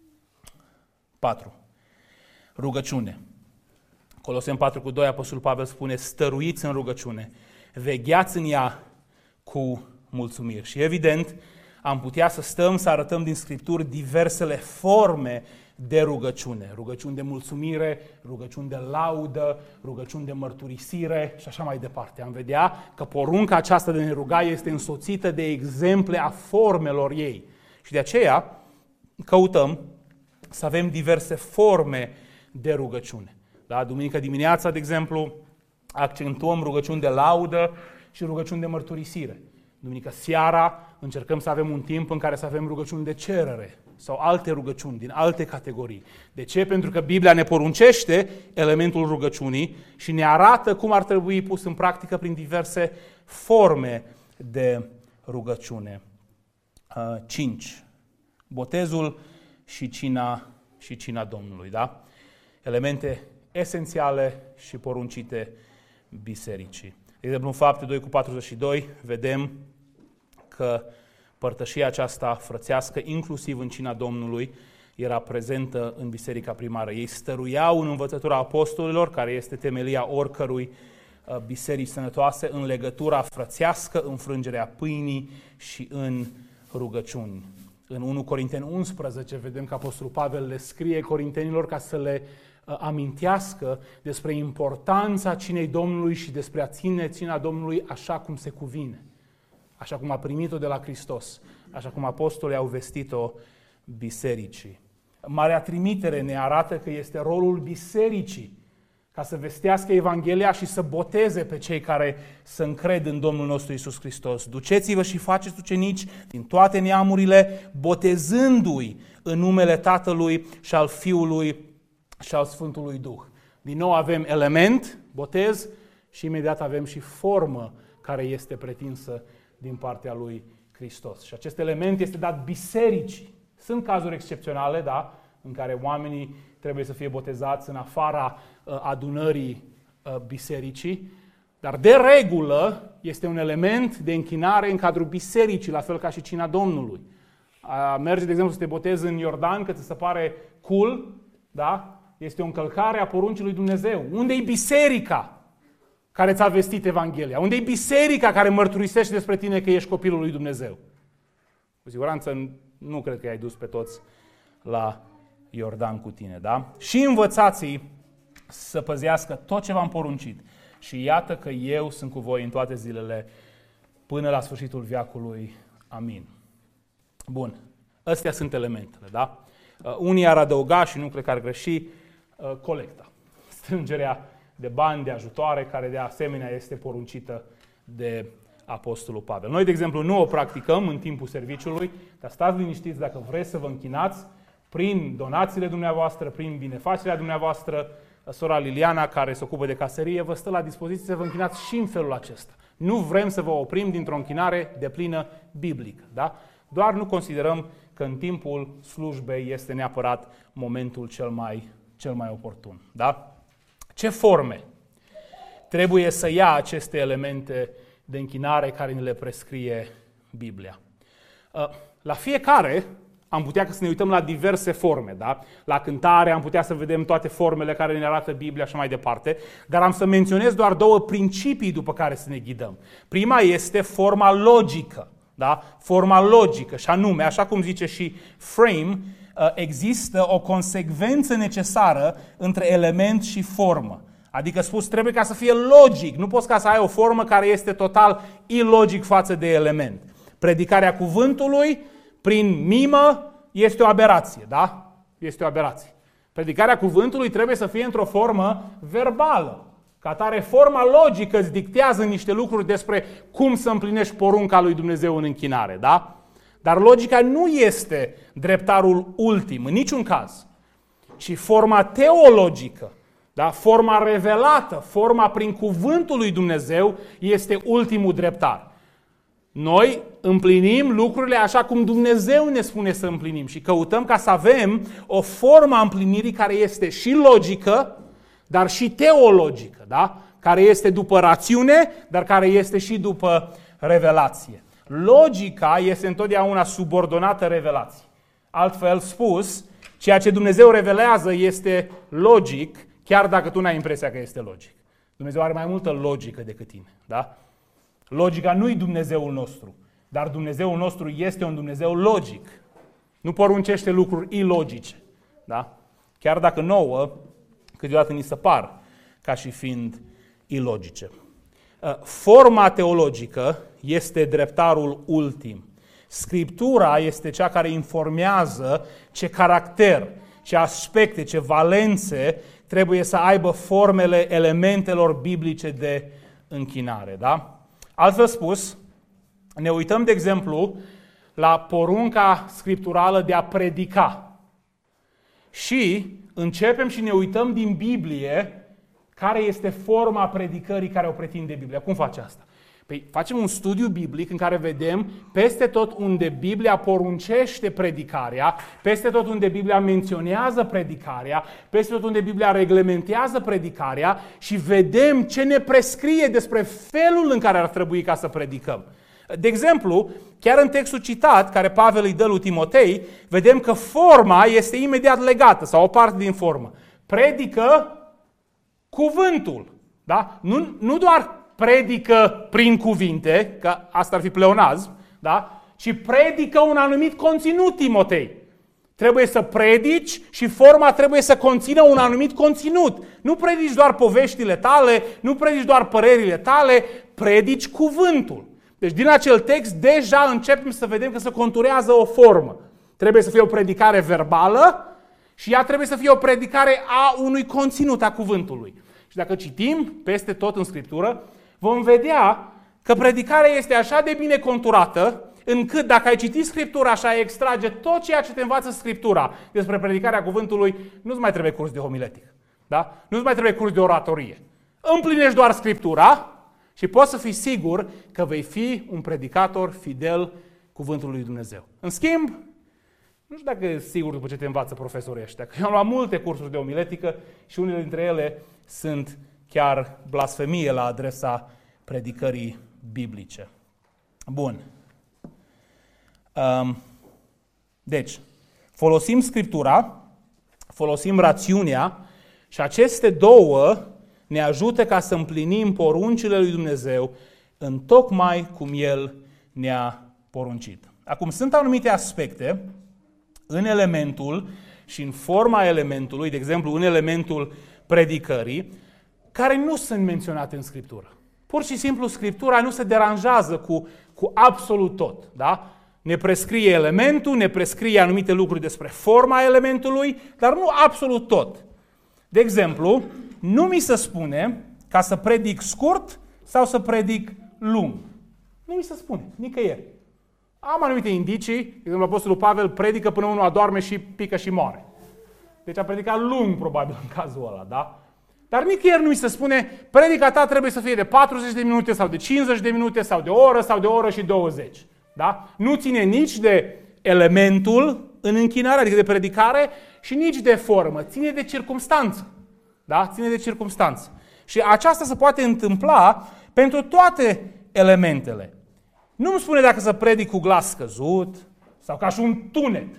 4. Rugăciune. Coloseni 4:2, Apostolul Pavel spune, stăruiți în rugăciune, vegheați în ea cu mulțumiri. Și evident, am putea să stăm să arătăm din Scripturi diversele forme de rugăciune. Rugăciuni de mulțumire, rugăciuni de laudă, rugăciuni de mărturisire și așa mai departe. Am vedea că porunca aceasta de ne ruga este însoțită de exemple a formelor ei. Și de aceea căutăm să avem diverse forme de rugăciune. Da? Duminică dimineața, de exemplu, accentuăm rugăciuni de laudă și rugăciuni de mărturisire. Duminică seara încercăm să avem un timp în care să avem rugăciuni de cerere sau alte rugăciuni din alte categorii. De ce? Pentru că Biblia ne poruncește elementul rugăciunii și ne arată cum ar trebui pus în practică prin diverse forme de rugăciune. 5. Botezul și cina Domnului, da? Elemente esențiale și poruncite bisericii. De exemplu, în Fapte 2:42 vedem că părtășia aceasta frățească, inclusiv în cina Domnului, era prezentă în biserica primară. Ei stăruiau în învățătura apostolilor, care este temelia oricărui biserici sănătoase, în legătura frățească, în frângerea pâinii și în rugăciuni. În 1 Corinteni 11 vedem că Apostolul Pavel le scrie corintenilor ca să le amintească despre importanța cinei Domnului și despre a ține cina Domnului așa cum se cuvine, așa cum a primit-o de la Hristos, așa cum apostolii au vestit-o bisericii. Marea trimitere ne arată că este rolul bisericii ca să vestească Evanghelia și să boteze pe cei care să încred în Domnul nostru Iisus Hristos. Duceți-vă și faceți ucenici din toate neamurile, botezându-i în numele Tatălui și al Fiului și al Sfântului Duh. Din nou avem element, botez, și imediat avem și formă care este pretinsă din partea lui Hristos. Și acest element este dat bisericii. Sunt cazuri excepționale, da, în care oamenii trebuie să fie botezați în afara adunării bisericii, dar de regulă este un element de închinare în cadrul bisericii, la fel ca și cina Domnului. Merge, de exemplu, să te botezi în Iordan, că ți se pare cool, da? Este o încălcare a poruncii lui Dumnezeu. Unde e biserica care ți-a vestit Evanghelia? Unde e biserica care mărturisește despre tine că ești copilul lui Dumnezeu? Cu siguranță nu cred că i-ai dus pe toți la Iordan cu tine, da? Și învățați-i să păzească tot ce v-am poruncit. Și iată că eu sunt cu voi în toate zilele până la sfârșitul veacului. Amin. Bun. Astea sunt elementele, da? Unii ar adăuga, și nu cred că ar greși, colecta. Strângerea de bani, de ajutoare, care de asemenea este poruncită de Apostolul Pavel. Noi, de exemplu, nu o practicăm în timpul serviciului, dar stați liniștiți, dacă vreți să vă închinați prin donațiile dumneavoastră, prin binefacerea dumneavoastră, sora Liliana, care se ocupă de caserie, vă stă la dispoziție să vă închinați și în felul acesta. Nu vrem să vă oprim dintr-o închinare deplină biblică, da? Doar nu considerăm că în timpul slujbei este neapărat momentul cel mai oportun, da? Ce forme trebuie să ia aceste elemente de închinare care ne le prescrie Biblia? La fiecare am putea să ne uităm la diverse forme, da? La cântare am putea să vedem toate formele care ne arată Biblia și mai departe, dar am să menționez doar două principii după care să ne ghidăm. Prima este forma logică, da? Forma logică, și anume, așa cum zice și Frame, există o consecvență necesară între element și formă. Adică spus, trebuie ca să fie logic, nu poți ca să ai o formă care este total ilogic față de element. Predicarea cuvântului prin mimă este o aberație, da? Este o aberație. Predicarea cuvântului trebuie să fie într-o formă verbală. Ca atare, forma logică îți dictează niște lucruri despre cum să împlinești porunca lui Dumnezeu în închinare, da? Dar logica nu este dreptarul ultim, în niciun caz, ci forma teologică, da? Forma revelată, forma prin cuvântul lui Dumnezeu este ultimul dreptar. Noi împlinim lucrurile așa cum Dumnezeu ne spune să împlinim și căutăm ca să avem o formă a împlinirii care este și logică, dar și teologică, da? Care este după rațiune, dar care este și după revelație. Logica este întotdeauna subordonată revelației. Altfel spus, ceea ce Dumnezeu revelează este logic, chiar dacă tu n-ai impresia că este logic. Dumnezeu are mai multă logică decât tine, da? Logica nu-i Dumnezeul nostru, dar Dumnezeul nostru este un Dumnezeu logic. Nu poruncește lucruri ilogice, da? Chiar dacă nouă, câteodată ni se par ca și fiind ilogice. Forma teologică este dreptarul ultim. Scriptura este cea care informează ce caracter, ce aspecte, ce valențe trebuie să aibă formele elementelor biblice de închinare, da? Altfel spus, ne uităm, de exemplu, la porunca scripturală de a predica. Și începem și ne uităm din Biblie care este forma predicării care o pretinde Biblia. Cum face asta? Păi facem un studiu biblic în care vedem peste tot unde Biblia poruncește predicarea, peste tot unde Biblia menționează predicarea, peste tot unde Biblia reglementează predicarea și vedem ce ne prescrie despre felul în care ar trebui ca să predicăm. De exemplu, chiar în textul citat, care Pavel îi dă lui Timotei, vedem că forma este imediat legată, sau o parte din formă. Predică cuvântul. Da? Nu doar predică prin cuvinte, că asta ar fi pleonazm, da? Ci predică un anumit conținut, Timotei. Trebuie să predici și forma trebuie să conțină un anumit conținut. Nu predici doar poveștile tale, nu predici doar părerile tale, predici cuvântul. Deci din acel text deja începem să vedem că se conturează o formă. Trebuie să fie o predicare verbală și ea trebuie să fie o predicare a unui conținut a cuvântului. Și dacă citim peste tot în Scriptură, vom vedea că predicarea este așa de bine conturată, încât dacă ai citit Scriptura și ai extrage tot ceea ce te învață Scriptura despre predicarea cuvântului, nu-ți mai trebuie curs de homiletic. Da? Nu-ți mai trebuie curs de oratorie. Împlinești doar Scriptura și poți să fii sigur că vei fi un predicator fidel cuvântului lui Dumnezeu. În schimb, nu știu dacă e sigur după ce te învață profesorii ăștia, că eu am luat multe cursuri de omiletică și unele dintre ele sunt chiar blasfemie la adresa predicării biblice. Bun. Deci, folosim Scriptura, folosim rațiunea și aceste două ne ajută ca să împlinim poruncile lui Dumnezeu în tocmai cum El ne-a poruncit. Acum, sunt anumite aspecte în elementul și în forma elementului, de exemplu, în elementul predicării, care nu sunt menționate în Scriptură. Pur și simplu, Scriptura nu se deranjează cu absolut tot. Da? Ne prescrie elementul, ne prescrie anumite lucruri despre forma elementului, dar nu absolut tot. De exemplu, nu mi se spune ca să predic scurt sau să predic lung. Nu mi se spune, nicăieri. Am anumite indicii, de exemplu, Apostolul Pavel predică până unul adorme și pică și moare. Deci a predicat lung, probabil, în cazul ăla, da? Dar nicăieri nu mi se spune, predica ta trebuie să fie de 40 de minute sau de 50 de minute sau de o oră sau de o oră și 20. Da? Nu ține nici de elementul în închinare, adică de predicare, și nici de formă. Ține de circumstanță. Da? Ține de circumstanță. Și aceasta se poate întâmpla pentru toate elementele. Nu îmi spune dacă să predic cu glas scăzut sau ca și un tunet.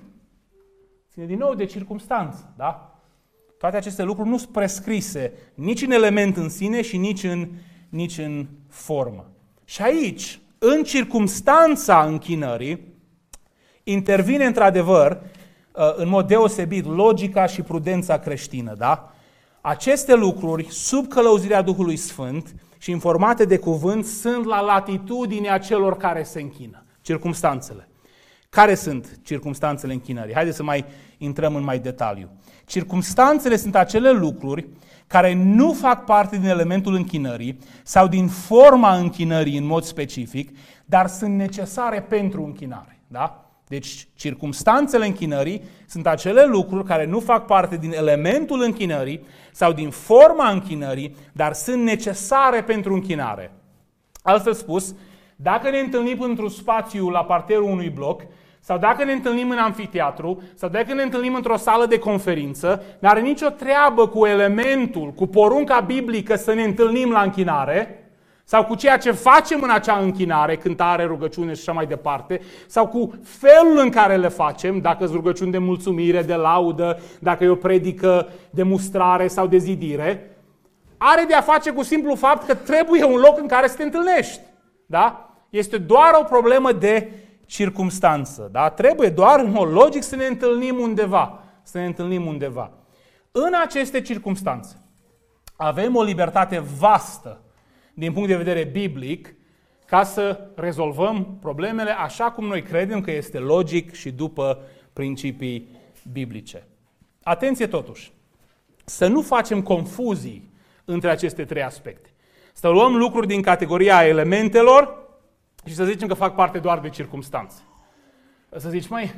Ține din nou de circumstanță. Da? Toate aceste lucruri nu sunt prescrise nici în element în sine și nici în formă. Și aici, în circumstanța închinării, intervine într-adevăr, în mod deosebit, logica și prudența creștină. Da? Aceste lucruri, sub călăuzirea Duhului Sfânt și informate de cuvânt, sunt la latitudinea celor care se închină. Circumstanțele. Care sunt circumstanțele închinării? Haideți să mai intrăm în mai detaliu. Circumstanțele sunt acele lucruri care nu fac parte din elementul închinării sau din forma închinării în mod specific, dar sunt necesare pentru închinare. Da? Deci, circumstanțele închinării sunt acele lucruri care nu fac parte din elementul închinării sau din forma închinării, dar sunt necesare pentru închinare. Altfel spus, dacă ne întâlnim într-un spațiu la parterul unui bloc, sau dacă ne întâlnim în amfiteatru, sau dacă ne întâlnim într-o sală de conferință, n-are nicio treabă cu elementul, cu porunca biblică să ne întâlnim la închinare, sau cu ceea ce facem în acea închinare, cântare, rugăciune și așa mai departe, sau cu felul în care le facem, dacă sunt rugăciuni de mulțumire, de laudă, dacă e o predică de mustrare sau de zidire, are de a face cu simplu fapt că trebuie un loc în care să te întâlnești. Da? Este doar o problemă de circumstanță. Da? Trebuie doar, în mod logic, să ne întâlnim undeva. În aceste circumstanțe avem o libertate vastă din punct de vedere biblic ca să rezolvăm problemele așa cum noi credem că este logic și după principii biblice. Atenție totuși, să nu facem confuzii între aceste trei aspecte. Să luăm lucruri din categoria elementelor și să zicem că fac parte doar de circumstanțe. Să zici, măi,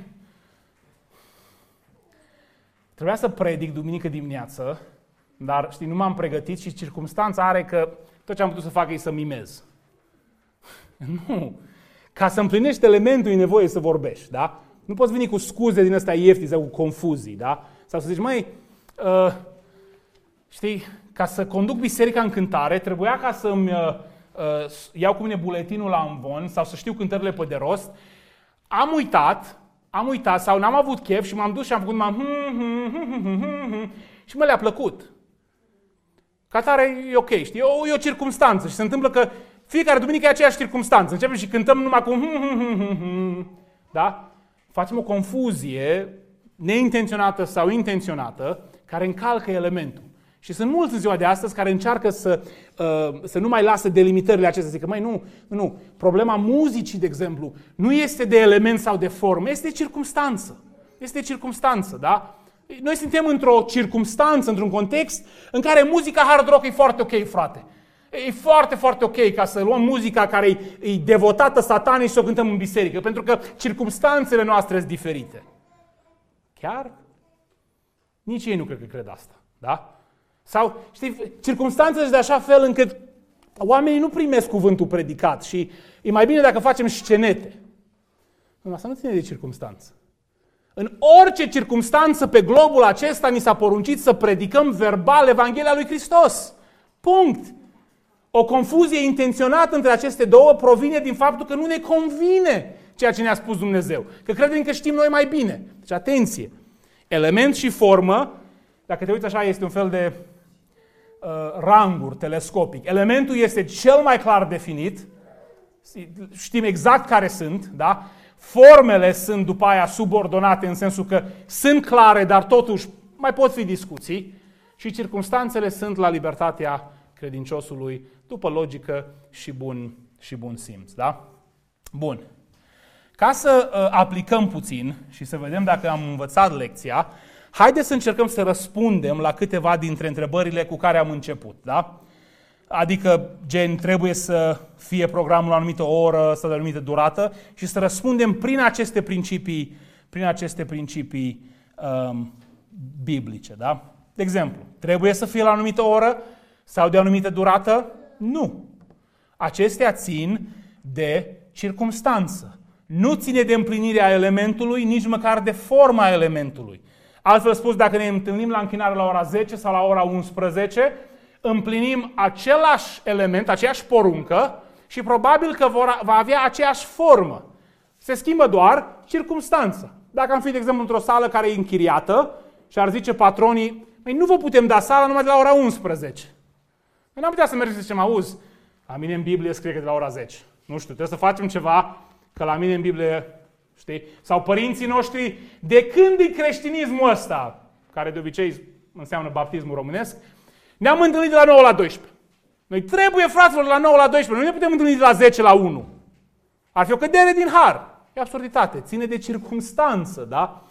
trebuia să predic duminică dimineață, dar știi, nu m-am pregătit și circumstanța are că tot ce am putut să fac e să mimez. Nu. Ca să împlinești elementul e nevoie să vorbești, da? Nu poți veni cu scuze din astea ieftine sau cu confuzii, da? Sau să zici, măi, știi, ca să conduc biserica în cântare, trebuia ca să-mi iau cu mine buletinul la amvon sau să știu cântările pe de rost. Am uitat sau n-am avut chef și m-am dus și am făcut și le-a plăcut. Ca tare e ok, știi? E o circumstanță și se întâmplă că fiecare duminică e aceeași circumstanță. Începem și cântăm numai cu da? Facem o confuzie neintenționată sau intenționată care încalcă elementul. Și sunt mulți în ziua de astăzi care încearcă să nu mai lasă delimitările acestea. Zic că, măi, nu. Problema muzicii, de exemplu, nu este de element sau de formă, este de circumstanță. Este de circumstanță, da? Noi suntem într-o circumstanță, într-un context în care muzica hard rock e foarte ok, frate. E foarte, foarte ok ca să luăm muzica care e devotată satanii și să o cântăm în biserică, pentru că circumstanțele noastre sunt diferite. Chiar? Nici ei nu cred asta, da? Sau, știi, circumstanțele sunt de așa fel încât oamenii nu primesc cuvântul predicat și e mai bine dacă facem scenete. Asta nu ține de circumstanță. În orice circumstanță pe globul acesta ni s-a poruncit să predicăm verbal Evanghelia lui Hristos. Punct. O confuzie intenționată între aceste două provine din faptul că nu ne convine ceea ce ne-a spus Dumnezeu. Că credem că știm noi mai bine. Deci atenție. Element și formă, dacă te uiți așa, este un fel de ranguri telescopic. Elementul este cel mai clar definit. Știm exact care sunt, da? Formele sunt după aia subordonate în sensul că sunt clare, dar totuși mai pot fi discuții. Și circumstanțele sunt la libertatea credinciosului după logică și bun simț. Da? Bun. Ca să aplicăm puțin și să vedem dacă am învățat lecția, haideți să încercăm să răspundem la câteva dintre întrebările cu care am început. Da? Adică, gen, trebuie să fie programul la o anumită oră sau de o anumită durată și să răspundem prin aceste principii biblice. Da? De exemplu, trebuie să fie la o anumită oră sau de o anumită durată? Nu. Acestea țin de circumstanță. Nu ține de împlinirea elementului, nici măcar de forma elementului. Altfel spus, dacă ne întâlnim la închinare la ora 10 sau la ora 11, împlinim același element, aceeași poruncă și probabil că va avea aceeași formă. Se schimbă doar circumstanța. Dacă am fi, de exemplu, într-o sală care e închiriată și ar zice patronii, nu vă putem da sala numai de la ora 11. N-am putea să mergem să zicem, auzi, la mine în Biblie scrie că de la ora 10. Nu știu, trebuie să facem ceva, că la mine în Biblie, știi? Sau părinții noștri, de când e creștinismul ăsta, care de obicei înseamnă baptismul românesc, ne-am întâlnit de la 9 la 12. Noi trebuie, fraților, de la 9 la 12, noi nu ne putem întâlni de la 10 la 1. Ar fi o cădere din har. E absurditate, ține de circumstanță, da?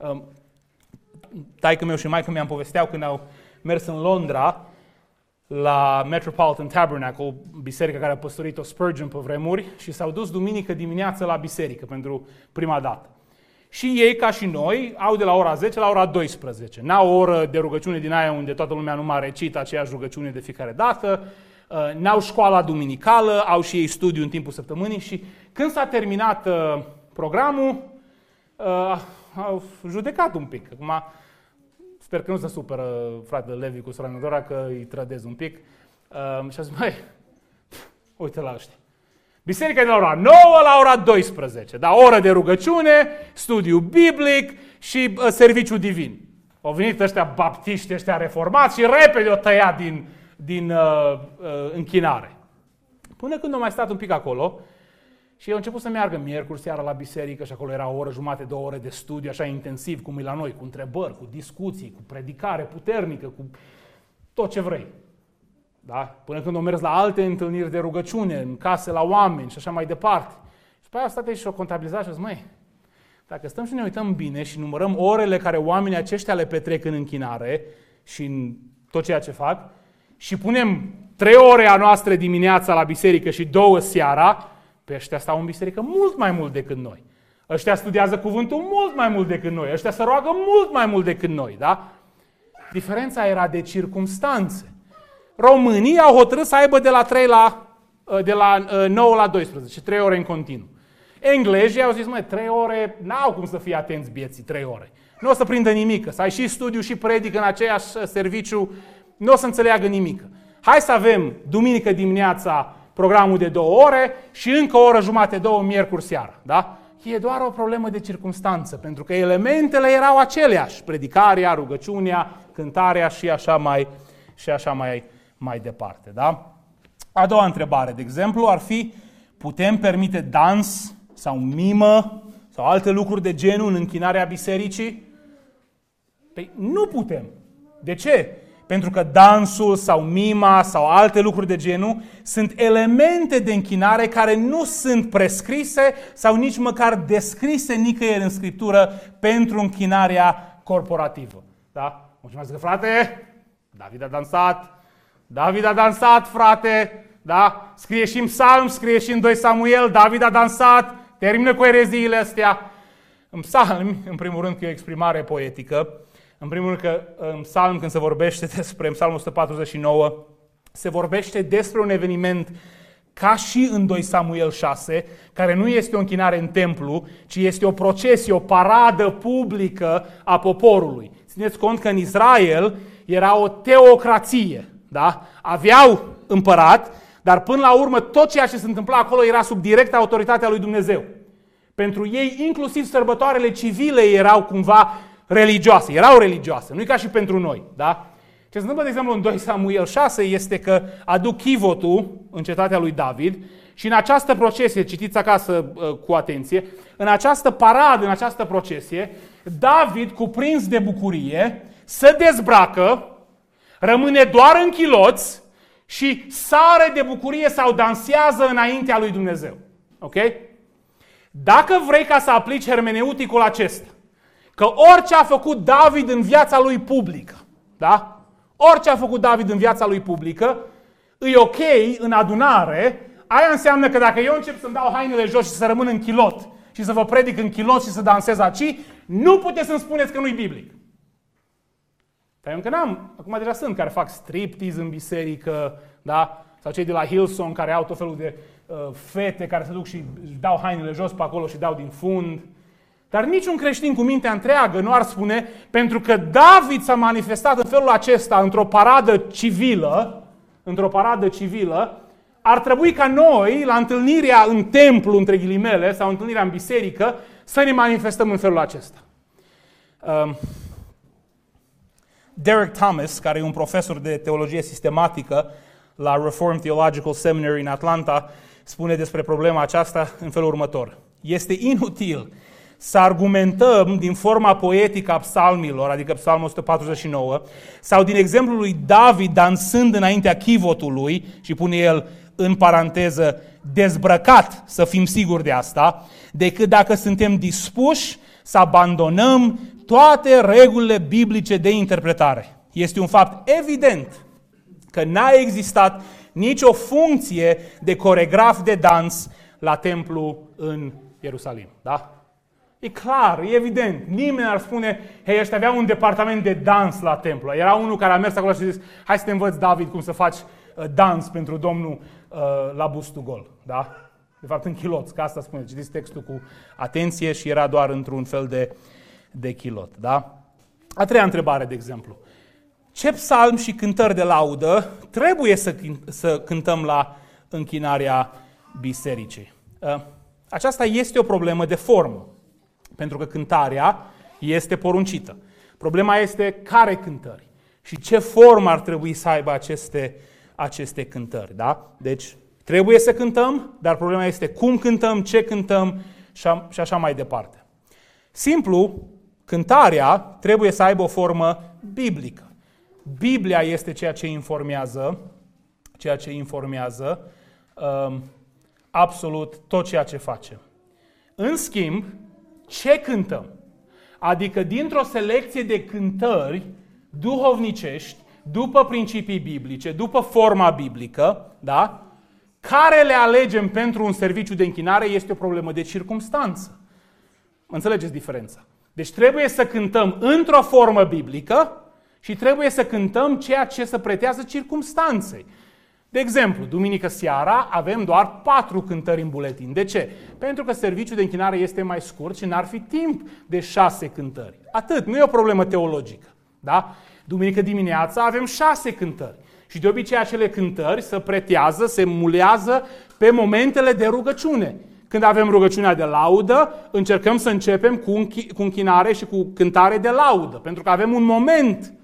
Taică meu și maică mi-am povesteau când au mers în Londra la Metropolitan Tabernacle, biserica care a păstorit-o Spurgeon pe vremuri, și s-au dus duminică dimineață la biserică pentru prima dată. Și ei, ca și noi, au de la ora 10 la ora 12. N-au o oră de rugăciune din aia unde toată lumea numai recită aceeași rugăciune de fiecare dată, n-au școala duminicală, au și ei studiu în timpul săptămânii și când s-a terminat programul, au judecat un pic. Acum, sper că nu se supără fratele Levi cu sora Nodora că îi trădez un pic. Și a zis, măi, uite la ăștia. Biserica e de la ora 9 la ora 12. Da, oră de rugăciune, studiu biblic și serviciu divin. Au venit ăștia baptiști, ăștia reformați și repede o tăia din închinare. Până când au mai stat un pic acolo și au început să meargă miercuri seara la biserică și acolo era o oră jumate, 2 ore de studiu, așa intensiv cum e la noi, cu întrebări, cu discuții, cu predicare puternică, cu tot ce vrei. Da? Până când au mers la alte întâlniri de rugăciune, în case la oameni și așa mai departe. Și pe aia au stat și o contabilizat și au zis, măi, dacă stăm și ne uităm bine și numărăm orele care oamenii aceștia le petrec în închinare și în tot ceea ce fac și punem 3 ore a noastre dimineața la biserică și 2 seara, pe ăștia stau în biserică mult mai mult decât noi. Ăștia studiază cuvântul mult mai mult decât noi. Ăștia se roagă mult mai mult decât noi. Da? Diferența era de circumstanțe. Românii au hotărât să aibă de la 3 la de la 9 la 12, 3 ore în continuu. Englezii au zis, 3 ore, n-au cum să fie atenți bieții, 3 ore. Nu o să prindă nimică, să ai și studiu și predică în aceeași serviciu, nu o să înțeleagă nimică. Hai să avem duminică dimineața programul de 2 ore și încă o oră jumate, 2 miercuri seara, da? E doar o problemă de circumstanță, pentru că elementele erau aceleași, predicarea, rugăciunea, cântarea și așa mai departe, da? A doua întrebare, de exemplu, ar fi: putem permite dans sau mimă sau alte lucruri de genul în închinarea bisericii? Păi nu putem. De ce? Pentru că dansul sau mima sau alte lucruri de genul sunt elemente de închinare care nu sunt prescrise sau nici măcar descrise nicăieri în Scriptură pentru închinarea corporativă. Da? Mulțumesc, frate! David a dansat, frate! Da? Scrie și în Psalm, scrie și în 2 Samuel, David a dansat, termină cu ereziile astea. În Psalm, în primul rând că e o exprimare poetică, în primul rând că în Psalm, când se vorbește despre, în Psalmul 149, se vorbește despre un eveniment ca și în 2 Samuel 6, care nu este o închinare în templu, ci este o procesie, o paradă publică a poporului. Țineți cont că în Israel era o teocrație, da? Aveau împărat, dar până la urmă tot ceea ce se întâmpla acolo era sub directă autoritatea lui Dumnezeu. Pentru ei, inclusiv sărbătoarele civile erau cumva religioase, erau religioase, nu e ca și pentru noi, da? Ce se întâmplă, de exemplu, în 2 Samuel 6 este că aduc chivotul în cetatea lui David și în această procesie, citiți acasă cu atenție, în această paradă, în această procesie, David, cuprins de bucurie, se dezbracă, rămâne doar în chiloți și sare de bucurie sau dansează înaintea lui Dumnezeu. Ok? Dacă vrei ca să aplici hermeneuticul acesta, că orice a făcut David în viața lui publică, da? Orice a făcut David în viața lui publică, e ok în adunare, aia înseamnă că dacă eu încep să-mi dau hainele jos și să rămân în chilot și să vă predic în chilot și să dansez aici, nu puteți să-mi spuneți că nu-i biblic. Dar încă n-am, acum deja sunt care fac striptease în biserică, da? Sau cei de la Hillsong care au tot felul de fete care se duc și dau hainele jos pe acolo și dau din fund. Dar niciun creștin cu mintea întreagă nu ar spune, pentru că David s-a manifestat în felul acesta într-o paradă civilă, ar trebui ca noi, la întâlnirea în templu, între ghilimele, sau întâlnirea în biserică, să ne manifestăm în felul acesta. Derek Thomas, care e un profesor de teologie sistematică la Reformed Theological Seminary în Atlanta, spune despre problema aceasta în felul următor: este inutil să argumentăm din forma poetică a psalmilor, adică Psalmul 149, sau din exemplul lui David dansând înaintea chivotului, și pune el în paranteză, dezbrăcat, să fim siguri de asta, decât dacă suntem dispuși să abandonăm toate regulile biblice de interpretare. Este un fapt evident că n-a existat nicio funcție de coregraf de dans la templu în Ierusalim. Da? E clar, e evident. Nimeni ar spune, hei, ăștia aveau un departament de dans la templu. Era unul care a mers acolo și a zis, hai să te învăț, David, cum să faci dans pentru Domnul la bustul gol. Da? De fapt, în chiloți, că asta spune. Citiți textul cu atenție și era doar într-un fel de chilot. Da? A treia întrebare, de exemplu. Ce psalm și cântări de laudă trebuie să cântăm la închinarea bisericii? Aceasta este o problemă de formă, pentru că cântarea este poruncită. Problema este care cântări și ce formă ar trebui să aibă aceste cântări. Da? Deci trebuie să cântăm, dar problema este cum cântăm, ce cântăm și așa mai departe. Simplu, cântarea trebuie să aibă o formă biblică. Biblia este ceea ce informează absolut tot ceea ce facem. În schimb, ce cântăm? Adică dintr-o selecție de cântări duhovnicești, după principii biblice, după forma biblică, da? Care le alegem pentru un serviciu de închinare este o problemă de circumstanță. Înțelegeți diferența? Deci trebuie să cântăm într-o formă biblică și trebuie să cântăm ceea ce se pretează circumstanței. De exemplu, duminică seara avem doar 4 cântări în buletin. De ce? Pentru că serviciul de închinare este mai scurt și n-ar fi timp de 6 cântări. Atât, nu e o problemă teologică. Da? Duminică dimineața avem 6 cântări. Și de obicei acele cântări se pretează, se mulează pe momentele de rugăciune. Când avem rugăciunea de laudă, încercăm să începem cu închinare și cu cântare de laudă. Pentru că avem un moment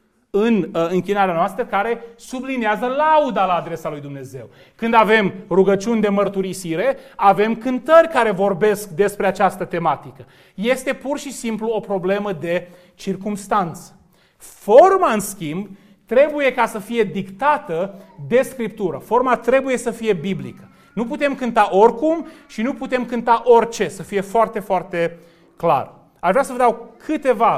în închinarea noastră care subliniază lauda la adresa lui Dumnezeu. Când avem rugăciuni de mărturisire, avem cântări care vorbesc despre această tematică. Este pur și simplu o problemă de circumstanță. Forma, în schimb, trebuie ca să fie dictată de Scriptură. Forma trebuie să fie biblică. Nu putem cânta oricum și nu putem cânta orice, să fie foarte, foarte clar. Aș vrea să vă dau câteva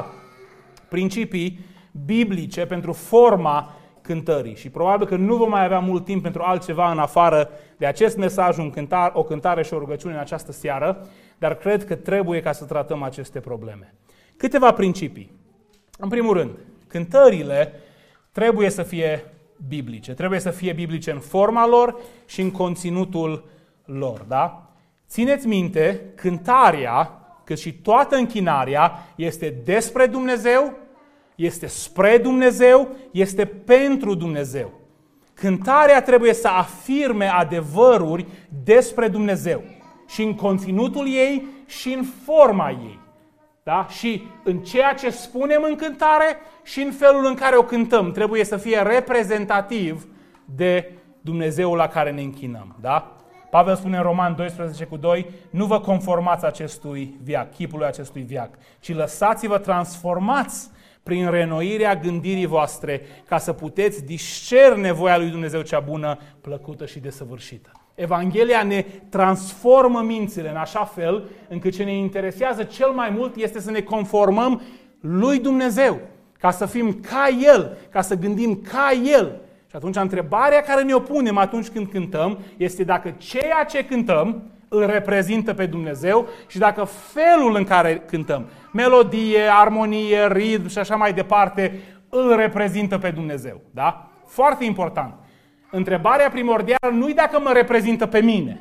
principii biblice pentru forma cântării și probabil că nu vom mai avea mult timp pentru altceva în afară de acest mesaj, o cântare și o rugăciune în această seară, dar cred că trebuie ca să tratăm aceste probleme. Câteva principii. În primul rând, cântările trebuie să fie biblice. Trebuie să fie biblice în forma lor și în conținutul lor. Da? Țineți minte, cântarea, cât și toată închinarea, este despre Dumnezeu, este spre Dumnezeu, este pentru Dumnezeu. Cântarea trebuie să afirme adevăruri despre Dumnezeu. Și în conținutul ei și în forma ei. Da? Și în ceea ce spunem în cântare și în felul în care o cântăm. Trebuie să fie reprezentativ de Dumnezeul la care ne închinăm. Da? Pavel spune în Roman 12:2, nu vă conformați acestui veac, chipului acestui veac, ci lăsați-vă transformați prin reînnoirea gândirii voastre, ca să puteți discerne voia lui Dumnezeu cea bună, plăcută și desăvârșită. Evanghelia ne transformă mințile în așa fel încât ce ne interesează cel mai mult este să ne conformăm lui Dumnezeu, ca să fim ca El, ca să gândim ca El. Și atunci întrebarea care ne-o punem atunci când cântăm este dacă ceea ce cântăm îl reprezintă pe Dumnezeu și dacă felul în care cântăm, melodie, armonie, ritm și așa mai departe, îl reprezintă pe Dumnezeu. Da? Foarte important. Întrebarea primordială nu e dacă mă reprezintă pe mine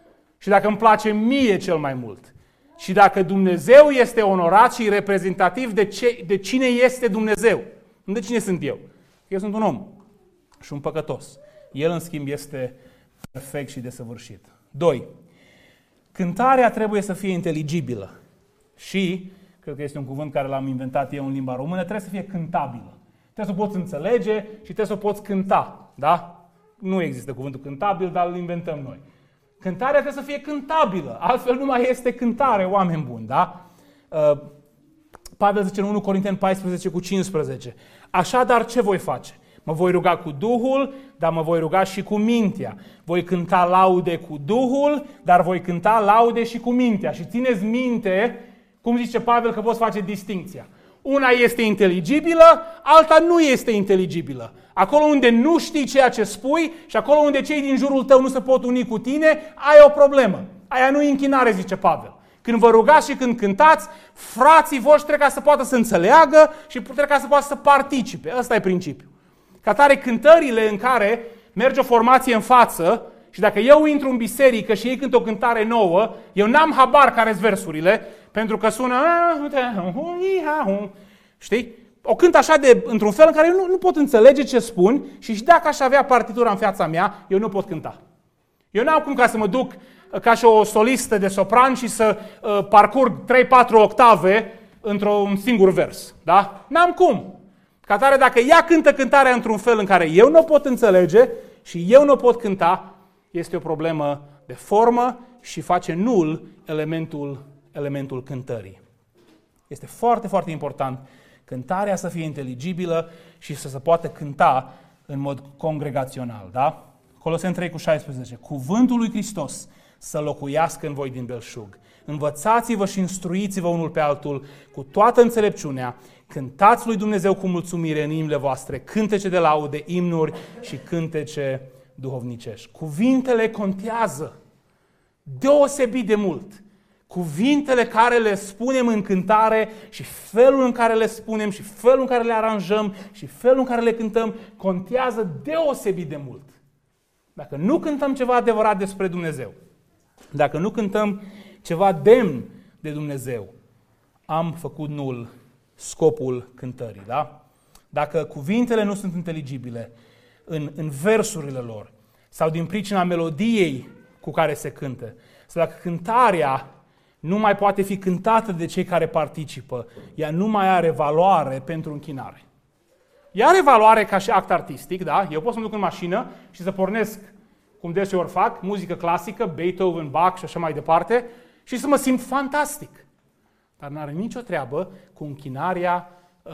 și dacă îmi place mie cel mai mult, și dacă Dumnezeu este onorat și reprezentativ de cine este Dumnezeu. Nu de cine sunt eu. Eu sunt un om și un păcătos. El, în schimb, este perfect și desăvârșit. 2. Cântarea trebuie să fie inteligibilă și, cred că este un cuvânt care l-am inventat eu în limba română, trebuie să fie cântabilă. Trebuie să o poți înțelege și trebuie să o poți cânta. Da? Nu există cuvântul cântabil, dar îl inventăm noi. Cântarea trebuie să fie cântabilă, altfel nu mai este cântare, oameni buni. Da? Pavel zice în 1 Corinteni 14:15. Așadar, ce voi face? Mă voi ruga cu Duhul, dar mă voi ruga și cu mintea. Voi cânta laude cu Duhul, dar voi cânta laude și cu mintea. Și țineți minte, cum zice Pavel, că poți face distincția. Una este inteligibilă, alta nu este inteligibilă. Acolo unde nu știi ceea ce spui și acolo unde cei din jurul tău nu se pot uni cu tine, ai o problemă. Aia nu e închinare, zice Pavel. Când vă rugați și când cântați, frații voștri trebuie ca să poată să înțeleagă și trebuie ca să poată să participe. Ăsta e principiul. Ca tare, cântările în care merge o formație în față și dacă eu intru în biserică și ei cântă o cântare nouă, eu n-am habar care-s versurile, pentru că sună... Știi? O cânt așa într-un fel în care eu nu pot înțelege ce spun și dacă aș avea partitura în fața mea, eu nu pot cânta. Eu n-am cum ca să mă duc ca și o solistă de sopran și să parcurg 3-4 octave într-un singur vers. Da? N-am cum. Ca tare, dacă ea cântă cântarea într-un fel în care eu nu o pot înțelege și eu nu o pot cânta, este o problemă de formă și face nul elementul cântării. Este foarte, foarte important cântarea să fie inteligibilă și să se poată cânta în mod congregațional. Da? Coloseni 3:16. Cuvântul lui Hristos să locuiască în voi din belșug. Învățați-vă și instruiți-vă unul pe altul cu toată înțelepciunea. Cântați lui Dumnezeu cu mulțumire în inimile voastre, cântece de laude, imnuri și cântece duhovnicești. Cuvintele contează deosebit de mult. Cuvintele care le spunem în cântare și felul în care le spunem și felul în care le aranjăm și felul în care le cântăm contează deosebit de mult. dacă nu cântăm ceva adevărat despre Dumnezeu, dacă nu cântăm ceva demn de Dumnezeu, am făcut nul scopul cântării, da? Dacă cuvintele nu sunt inteligibile în versurile lor sau din pricina melodiei cu care se cântă, sau dacă cântarea nu mai poate fi cântată de cei care participă, ea nu mai are valoare pentru închinare. Ea are valoare ca și act artistic, da? Eu pot să mă duc în mașină și să pornesc, cum deseori fac, muzică clasică, Beethoven, Bach și așa mai departe, și să mă simt fantastic. Dar n-are nicio treabă cu închinarea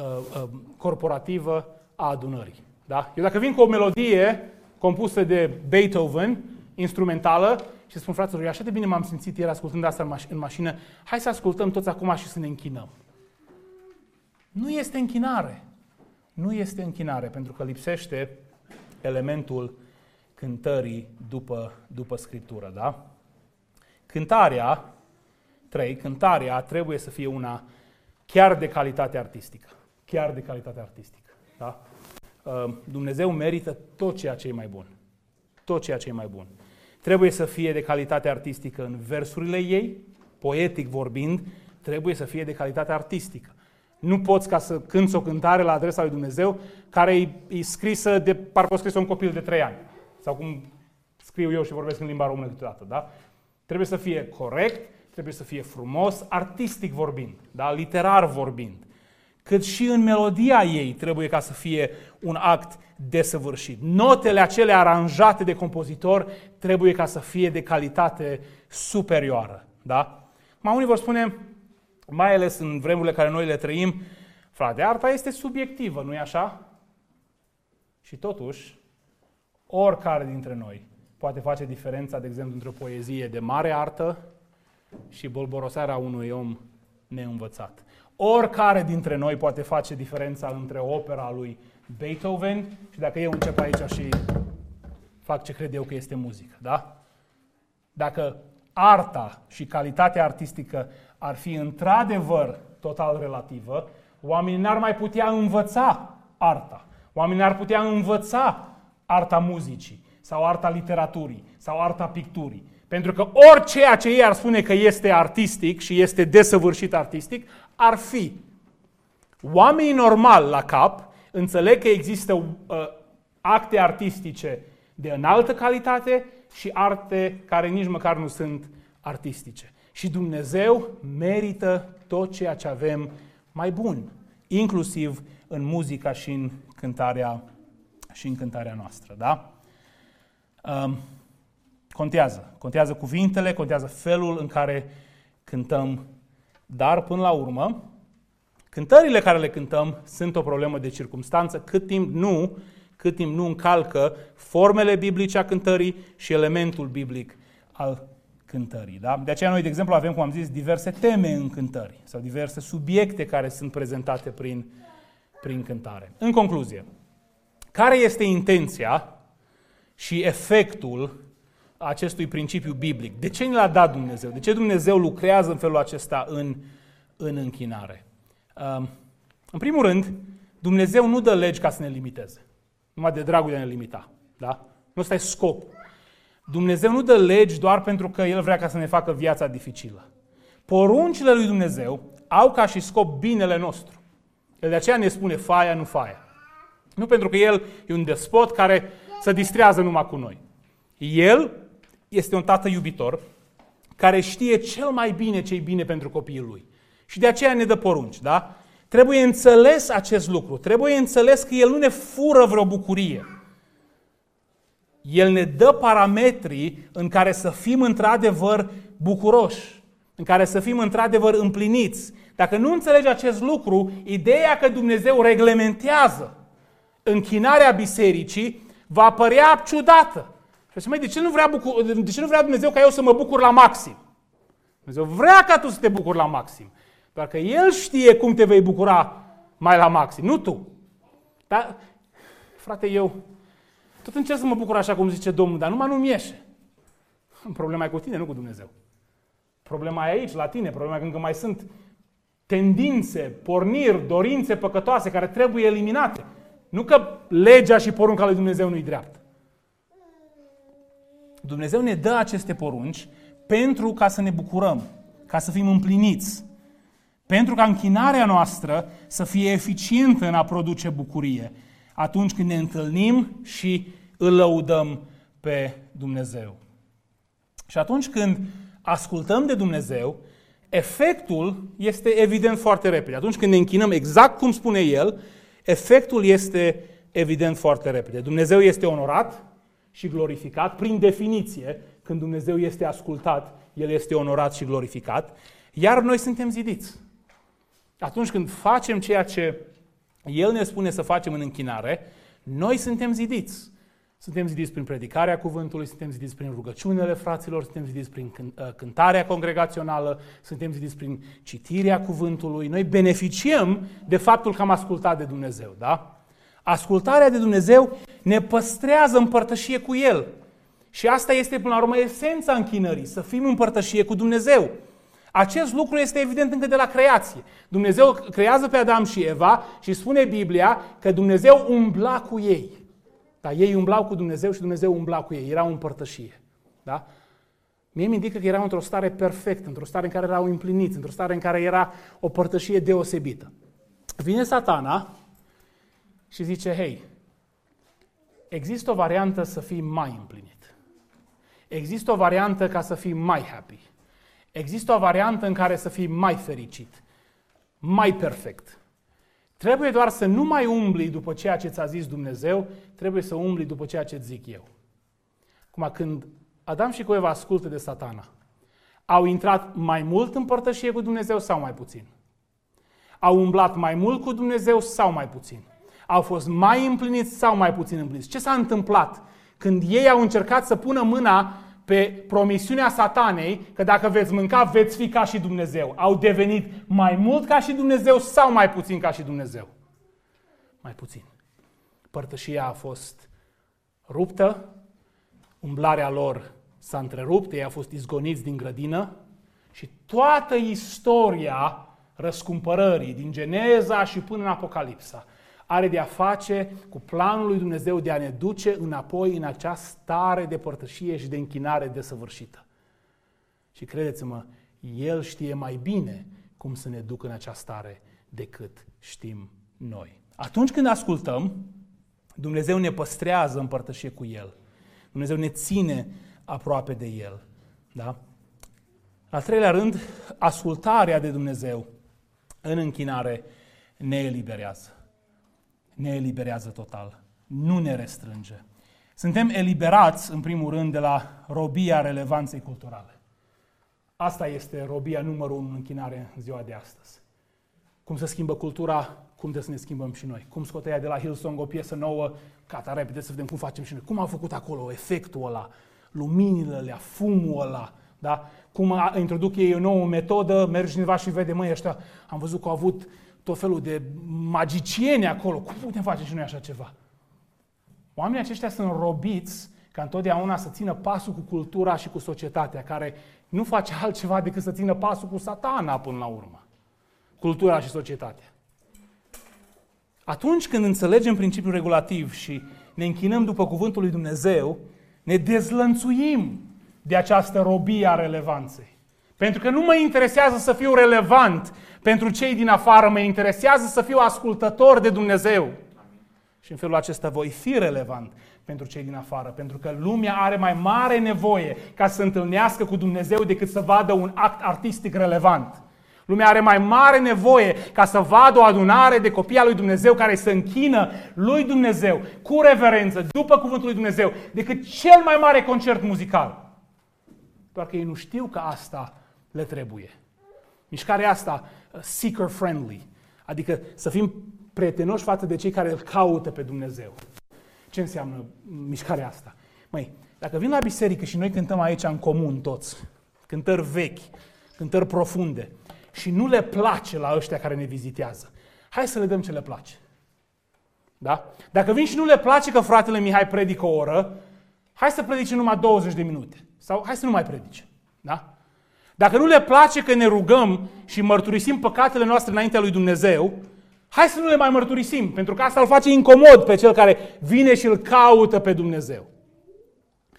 corporativă a adunării. Da? Eu dacă vin cu o melodie compusă de Beethoven, instrumentală, și spun, fraților, așa de bine m-am simțit ieri ascultând asta în mașină, hai să ascultăm toți acum și să ne închinăm. Nu este închinare. Nu este închinare, pentru că lipsește elementul cântării după Scriptură. Da? Cântarea trebuie să fie una chiar de calitate artistică. Chiar de calitate artistică. Da? Dumnezeu merită tot ceea ce e mai bun. Tot ceea ce e mai bun. Trebuie să fie de calitate artistică în versurile ei, poetic vorbind, trebuie să fie de calitate artistică. Nu poți ca să cânți o cântare la adresa lui Dumnezeu care e scrisă de parcă o scris un copil de 3 ani. Sau cum scriu eu și vorbesc în limba română câteodată. Da? Trebuie să fie corect, trebuie să fie frumos, artistic vorbind, da? Literar vorbind. Cât și în melodia ei trebuie ca să fie un act desăvârșit. Notele acelea aranjate de compozitor trebuie ca să fie de calitate superioară. Da? Unii vor spune, mai ales în vremurile care noi le trăim, frate, arta este subiectivă, nu-i așa? Și totuși, oricare dintre noi poate face diferența, de exemplu, între o poezie de mare artă și bolborosarea unui om neînvățat. Oricare dintre noi poate face diferența între opera lui Beethoven și dacă eu încep aici și fac ce cred eu că este muzică. Da? Dacă arta și calitatea artistică ar fi într-adevăr total relativă, oamenii n-ar mai putea învăța arta. Oamenii n-ar putea învăța arta muzicii sau arta literaturii sau arta picturii. Pentru că orice ce ei ar spune că este artistic și este desăvârșit artistic, ar fi. Oamenii normali la cap înțeleg că există acte artistice de înaltă calitate și arte care nici măcar nu sunt artistice. Și Dumnezeu merită tot ceea ce avem mai bun, inclusiv în muzica și în cântarea noastră. Da? Contează cuvintele, contează felul în care cântăm, dar până la urmă, cântările care le cântăm sunt o problemă de circumstanță cât timp nu încalcă formele biblice a cântării și elementul biblic al cântării. Da? De aceea noi, de exemplu, avem, cum am zis, diverse teme în cântări sau diverse subiecte care sunt prezentate prin cântare. În concluzie, care este intenția și efectul acestui principiu biblic? De ce ne l-a dat Dumnezeu? De ce Dumnezeu lucrează în felul acesta în închinare? În primul rând, Dumnezeu nu dă legi ca să ne limiteze, numai de dragul de a ne limita. Da? Nu ăsta e scopul. Dumnezeu nu dă legi doar pentru că El vrea ca să ne facă viața dificilă. Poruncile lui Dumnezeu au ca și scop binele nostru. El de aceea ne spune faia, nu faia. Nu pentru că El e un despot care se distrează numai cu noi. El este un tată iubitor care știe cel mai bine ce e bine pentru copiii Lui. Și de aceea ne dă porunci, da? Trebuie înțeles acest lucru. Trebuie înțeles că El nu ne fură vreo bucurie. El ne dă parametrii în care să fim într-adevăr bucuroși, în care să fim într-adevăr împliniți. Dacă nu înțelegi acest lucru, ideea că Dumnezeu reglementează închinarea bisericii va părea ciudată. Și de ce nu vrea Dumnezeu ca eu să mă bucur la maxim? Dumnezeu vrea ca tu să te bucuri la maxim. Doar că El știe cum te vei bucura mai la maxim, nu tu. Dar, frate, eu tot încerc să mă bucur așa cum zice Domnul, dar numai nu-mi ieșe. Problema e cu tine, nu cu Dumnezeu. Problema e aici, la tine. Problema e că încă mai sunt tendințe, porniri, dorințe păcătoase care trebuie eliminate. Nu că legea și porunca lui Dumnezeu nu-i dreaptă. Dumnezeu ne dă aceste porunci pentru ca să ne bucurăm, ca să fim împliniți, pentru ca închinarea noastră să fie eficientă în a produce bucurie atunci când ne întâlnim și îl lăudăm pe Dumnezeu. Și atunci când ascultăm de Dumnezeu, efectul este evident foarte repede. Atunci când ne închinăm exact cum spune El, efectul este evident foarte repede. Dumnezeu este onorat și glorificat. Prin definiție, când Dumnezeu este ascultat, El este onorat și glorificat. Iar noi suntem zidiți. Atunci când facem ceea ce El ne spune să facem în închinare, noi suntem zidiți. Suntem zidiți prin predicarea cuvântului, suntem zidiți prin rugăciunile fraților, suntem zidiți prin cântarea congregațională, suntem zidiți prin citirea cuvântului. Noi beneficiem de faptul că am ascultat de Dumnezeu, da? Ascultarea de Dumnezeu ne păstrează în părtășie cu El. Și asta este, până la urmă, esența închinării, să fim în părtășie cu Dumnezeu. Acest lucru este evident încă de la creație. Dumnezeu creează pe Adam și Eva și spune Biblia că Dumnezeu umbla cu ei. Da, ei umblau cu Dumnezeu și Dumnezeu umbla cu ei. Erau în părtășie. Da? Mie mi indică că erau într-o stare perfectă, într-o stare în care erau împliniți, într-o stare în care era o părtășie deosebită. Vine Satana și zice, hei, există o variantă să fii mai împlinit. Există o variantă ca să fii mai happy. Există o variantă în care să fii mai fericit, mai perfect. Trebuie doar să nu mai umbli după ceea ce ți-a zis Dumnezeu, trebuie să umbli după ceea ce zic eu. Acum, când Adam și Eva ascultă de Satana, au intrat mai mult în părtășie cu Dumnezeu sau mai puțin? Au umblat mai mult cu Dumnezeu sau mai puțin? Au fost mai împliniți sau mai puțin împliniți? Ce s-a întâmplat când ei au încercat să pună mâna pe promisiunea Satanei că dacă veți mânca, veți fi ca și Dumnezeu? Au devenit mai mult ca și Dumnezeu sau mai puțin ca și Dumnezeu? Mai puțin. Părtășia a fost ruptă, umblarea lor s-a întrerupt, ei au fost izgoniți din grădină și toată istoria răscumpărării din Geneza și până în Apocalipsa are de a face cu planul lui Dumnezeu de a ne duce înapoi în acea stare de părtășie și de închinare desăvârșită. Și credeți-mă, El știe mai bine cum să ne ducă în acea stare decât știm noi. Atunci când ascultăm, Dumnezeu ne păstrează în părtășie cu El. Dumnezeu ne ține aproape de El. Da? Al treilea rând, ascultarea de Dumnezeu în închinare ne eliberează. Ne eliberează total. Nu ne restrânge. Suntem eliberați, în primul rând, de la robia relevanței culturale. Asta este robia numărul 1 în închinare în ziua de astăzi. Cum se schimbă cultura, cum trebuie să ne schimbăm și noi. Cum scotea de la Hillsong o piesă nouă, gata, repede să vedem cum facem și noi. Cum au făcut acolo efectul ăla, luminile alea, fumul ăla, da? Cum introduc ei o nouă metodă, mergi cineva și vede, măi, ăștia, am văzut că au avut tot felul de magicieni acolo. Cum putem face și noi așa ceva? Oamenii aceștia sunt robiți ca întotdeauna să țină pasul cu cultura și cu societatea, care nu face altceva decât să țină pasul cu Satana până la urmă. Cultura și societatea. Atunci când înțelegem principiul regulativ și ne închinăm după cuvântul lui Dumnezeu, ne dezlănțuim de această robie a relevanței. Pentru că nu mă interesează să fiu relevant pentru cei din afară, mă interesează să fiu ascultător de Dumnezeu. Și în felul acesta voi fi relevant pentru cei din afară, pentru că lumea are mai mare nevoie ca să se întâlnească cu Dumnezeu decât să vadă un act artistic relevant. Lumea are mai mare nevoie ca să vadă o adunare de copii al lui Dumnezeu care se închină lui Dumnezeu cu reverență, după cuvântul lui Dumnezeu, decât cel mai mare concert muzical. Doar că ei nu știu că asta le trebuie. Mișcarea asta, seeker-friendly, adică să fim prietenoși față de cei care îl caută pe Dumnezeu. Ce înseamnă mișcarea asta? Măi, dacă vin la biserică și noi cântăm aici în comun toți, cântări vechi, cântări profunde, și nu le place la ăștia care ne vizitează, hai să le dăm ce le place. Da? Dacă vin și nu le place că fratele Mihai predică o oră, hai să predice numai 20 de minute. Sau hai să nu mai predice. Da? Dacă nu le place că ne rugăm și mărturisim păcatele noastre înaintea lui Dumnezeu, hai să nu le mai mărturisim, pentru că asta îl face incomod pe cel care vine și îl caută pe Dumnezeu.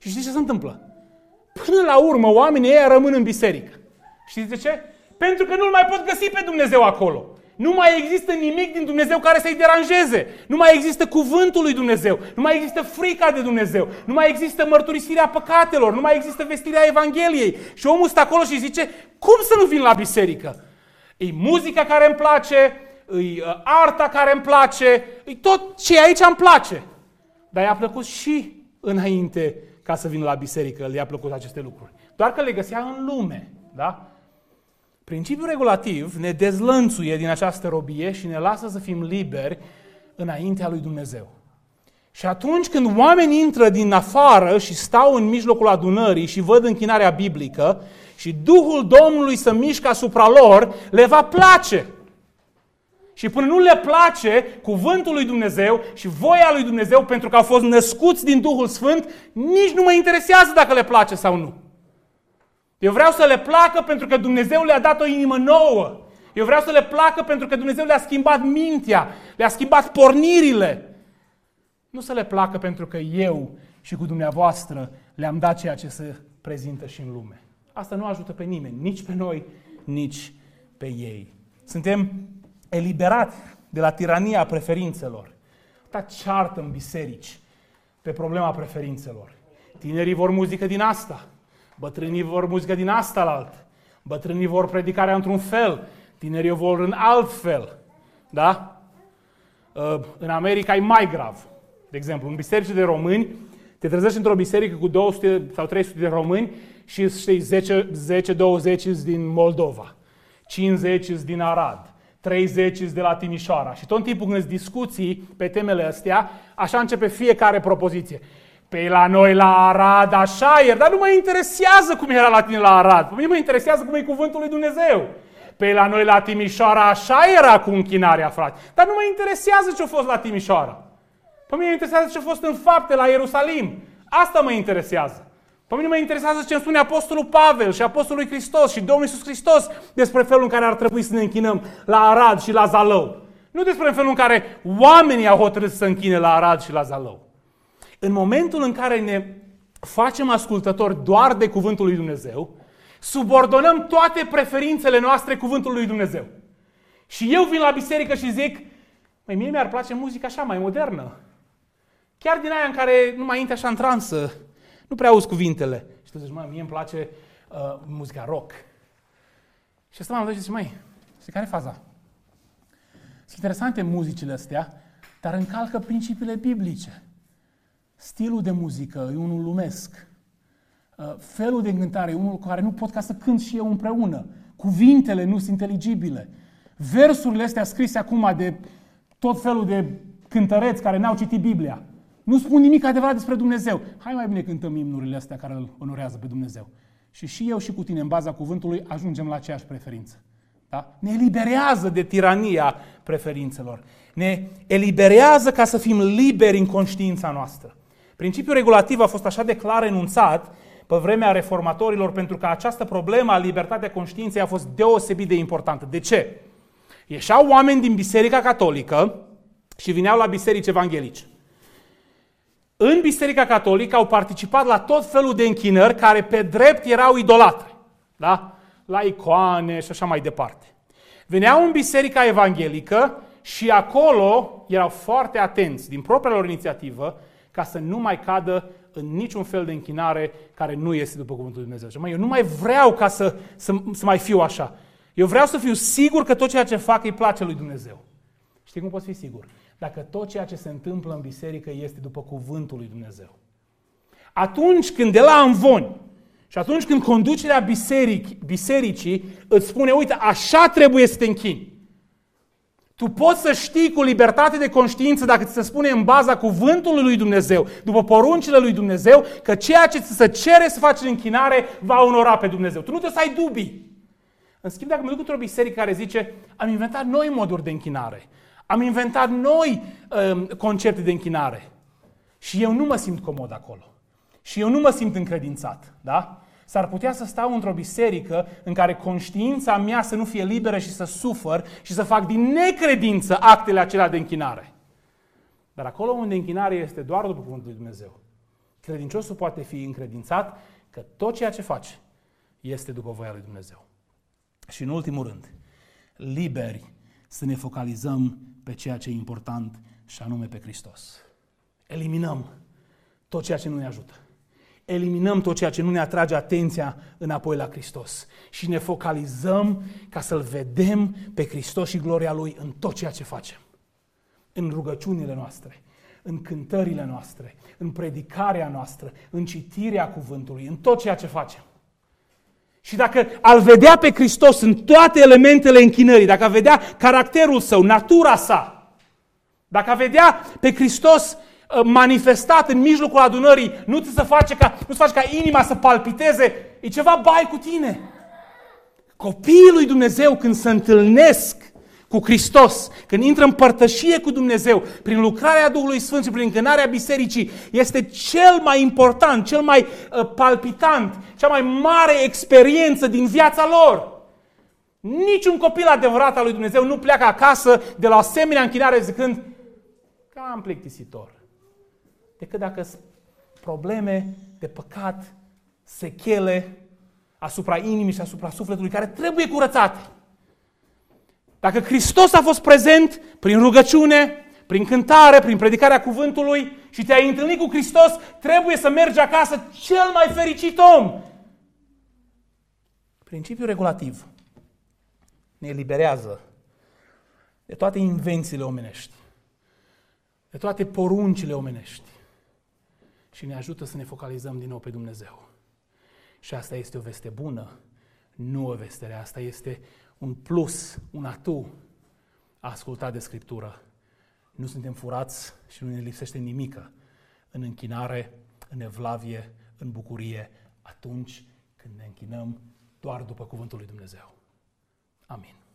Și știți ce se întâmplă? Până la urmă, oamenii ăia rămân în biserică. Știți de ce? Pentru că nu-L mai pot găsi pe Dumnezeu acolo. Nu mai există nimic din Dumnezeu care să-i deranjeze. Nu mai există cuvântul lui Dumnezeu. Nu mai există frica de Dumnezeu. Nu mai există mărturisirea păcatelor. Nu mai există vestirea Evangheliei. Și omul stă acolo și zice, cum să nu vin la biserică? E muzica care îmi place, e arta care îmi place, e tot ce aici îmi place. Dar i-a plăcut și înainte ca să vină la biserică, le-a plăcut aceste lucruri. Doar că le găsea în lume. Da? Principiul regulativ ne dezlănțuie din această robie și ne lasă să fim liberi înaintea lui Dumnezeu. Și atunci când oamenii intră din afară și stau în mijlocul adunării și văd închinarea biblică și Duhul Domnului se mișcă asupra lor, le va place. Și până nu le place cuvântul lui Dumnezeu și voia lui Dumnezeu pentru că au fost născuți din Duhul Sfânt, nici nu mă interesează dacă le place sau nu. Eu vreau să le placă pentru că Dumnezeu le-a dat o inimă nouă. Eu vreau să le placă pentru că Dumnezeu le-a schimbat mintea, le-a schimbat pornirile. Nu să le placă pentru că eu și cu dumneavoastră le-am dat ceea ce se prezintă și în lume. Asta nu ajută pe nimeni, nici pe noi, nici pe ei. Suntem eliberați de la tirania preferințelor. Dar ceartă în biserici pe problema preferințelor. Tinerii vor muzică din asta. Bătrânii vor muzică din asta la alt. Bătrânii vor predicarea într-un fel. Tinerii o vor în alt fel. Da? În America e mai grav. De exemplu, în biserici de români, te trezești într-o biserică cu 200 sau 300 de români și știi, 10-20 din Moldova, 50 din Arad, 30 de la Timișoara. Și tot timpul când îți discuții pe temele astea, așa începe fiecare propoziție. Pe la noi la Arad așa e, dar nu mă interesează cum era la tine la Arad. Pe mine mă interesează cum e cuvântul lui Dumnezeu. Pe la noi la Timișoara așa era cu închinarea, frate. Dar nu mă interesează ce a fost la Timișoara. Pe mine mă interesează ce a fost în fapte la Ierusalim. Asta mă interesează. Pe mine mă interesează ce îmi spune Apostolul Pavel și Apostolul Hristos și Domnul Iisus Hristos despre felul în care ar trebui să ne închinăm la Arad și la Zalău. Nu despre felul în care oamenii au hotărât să se închine la Arad și la Zalău. În momentul în care ne facem ascultători doar de cuvântul lui Dumnezeu, subordonăm toate preferințele noastre cuvântului lui Dumnezeu. Și eu vin la biserică și zic, măi, mie mi-ar place muzica așa, mai modernă. Chiar din aia în care nu mai intri așa în transă, nu prea auzi cuvintele. Și tu zici, măi, mie îmi place muzica rock. Și ăsta m-am zis, măi, care e faza? Sunt interesante muzicile astea, dar încalcă principiile biblice. Stilul de muzică e unul lumesc. Felul de cântare e unul cu care nu pot ca să cânt și eu împreună. Cuvintele nu sunt inteligibile. Versurile astea scrise acum de tot felul de cântăreți care n-au citit Biblia nu spun nimic adevărat despre Dumnezeu. Hai mai bine cântăm imnurile astea care îl onorează pe Dumnezeu. Și eu și cu tine, în baza cuvântului, ajungem la aceeași preferință. Da? Ne eliberează de tirania preferințelor. Ne eliberează ca să fim liberi în conștiința noastră. Principiul regulativ a fost așa de clar enunțat pe vremea reformatorilor pentru că această problemă a libertatea conștiinței a fost deosebit de importantă. De ce? Ieșeau oameni din Biserica Catolică și vineau la biserici evanghelice. În Biserica Catolică au participat la tot felul de închinări care pe drept erau idolatre. Da? La icoane și așa mai departe. Veneau în Biserica Evanghelică și acolo erau foarte atenți din propria lor inițiativă ca să nu mai cadă în niciun fel de închinare care nu este după cuvântul lui Dumnezeu. Eu nu mai vreau ca să mai fiu așa. Eu vreau să fiu sigur că tot ceea ce fac îi place lui Dumnezeu. Știi cum poți fi sigur? Dacă tot ceea ce se întâmplă în biserică este după cuvântul lui Dumnezeu. Atunci când de la amvoni și atunci când conducerea bisericii îți spune, uite, așa trebuie să te închini. Tu poți să știi cu libertate de conștiință, dacă ți se spune în baza cuvântului lui Dumnezeu, după poruncile lui Dumnezeu, că ceea ce ți se cere să faci în închinare va onora pe Dumnezeu. Tu nu trebuie să ai dubii. În schimb, dacă mă duc într-o biserică care zice, am inventat noi moduri de închinare, am inventat noi concepte de închinare și eu nu mă simt comod acolo. Și eu nu mă simt încredințat, da? S-ar putea să stau într-o biserică în care conștiința mea să nu fie liberă și să sufăr și să fac din necredință actele acelea de închinare. Dar acolo unde închinarea este doar după cuvântul lui Dumnezeu, Credinciosul poate fi încredințat că tot ceea ce face este după voia lui Dumnezeu. Și în ultimul rând, liberi să ne focalizăm pe ceea ce e important și anume pe Hristos. Eliminăm tot ceea ce nu ne ajută. Eliminăm tot ceea ce nu ne atrage atenția înapoi la Hristos și ne focalizăm ca să-L vedem pe Hristos și gloria Lui în tot ceea ce facem. În rugăciunile noastre, în cântările noastre, în predicarea noastră, în citirea cuvântului, în tot ceea ce facem. Și dacă al vedea pe Hristos în toate elementele închinării, dacă a vedea caracterul său, natura sa, dacă a vedea pe Hristos manifestat în mijlocul adunării, nu-ți faci ca inima să palpiteze, e ceva bai cu tine. Copiii lui Dumnezeu când se întâlnesc cu Hristos, când intră în părtășie cu Dumnezeu, prin lucrarea Duhului Sfânt și prin închinarea bisericii, este cel mai important, cel mai palpitant, cea mai mare experiență din viața lor. Niciun copil adevărat al lui Dumnezeu nu pleacă acasă de la o asemenea închinare zicând cam plictisitor. Decât dacă sunt probleme de păcat, sechele asupra inimii și asupra sufletului care trebuie curățate. Dacă Hristos a fost prezent prin rugăciune, prin cântare, prin predicarea cuvântului și te-ai întâlnit cu Hristos, trebuie să mergi acasă cel mai fericit om. Principiul regulativ ne eliberează de toate invențiile omenești, de toate poruncile omenești și ne ajută să ne focalizăm din nou pe Dumnezeu. Și asta este o veste bună, nu o veste rea. Asta este un plus, un atu a asculta de Scriptură. Nu suntem furați și nu ne lipsește nimică în închinare, în evlavie, în bucurie, atunci când ne închinăm doar după cuvântul lui Dumnezeu. Amin.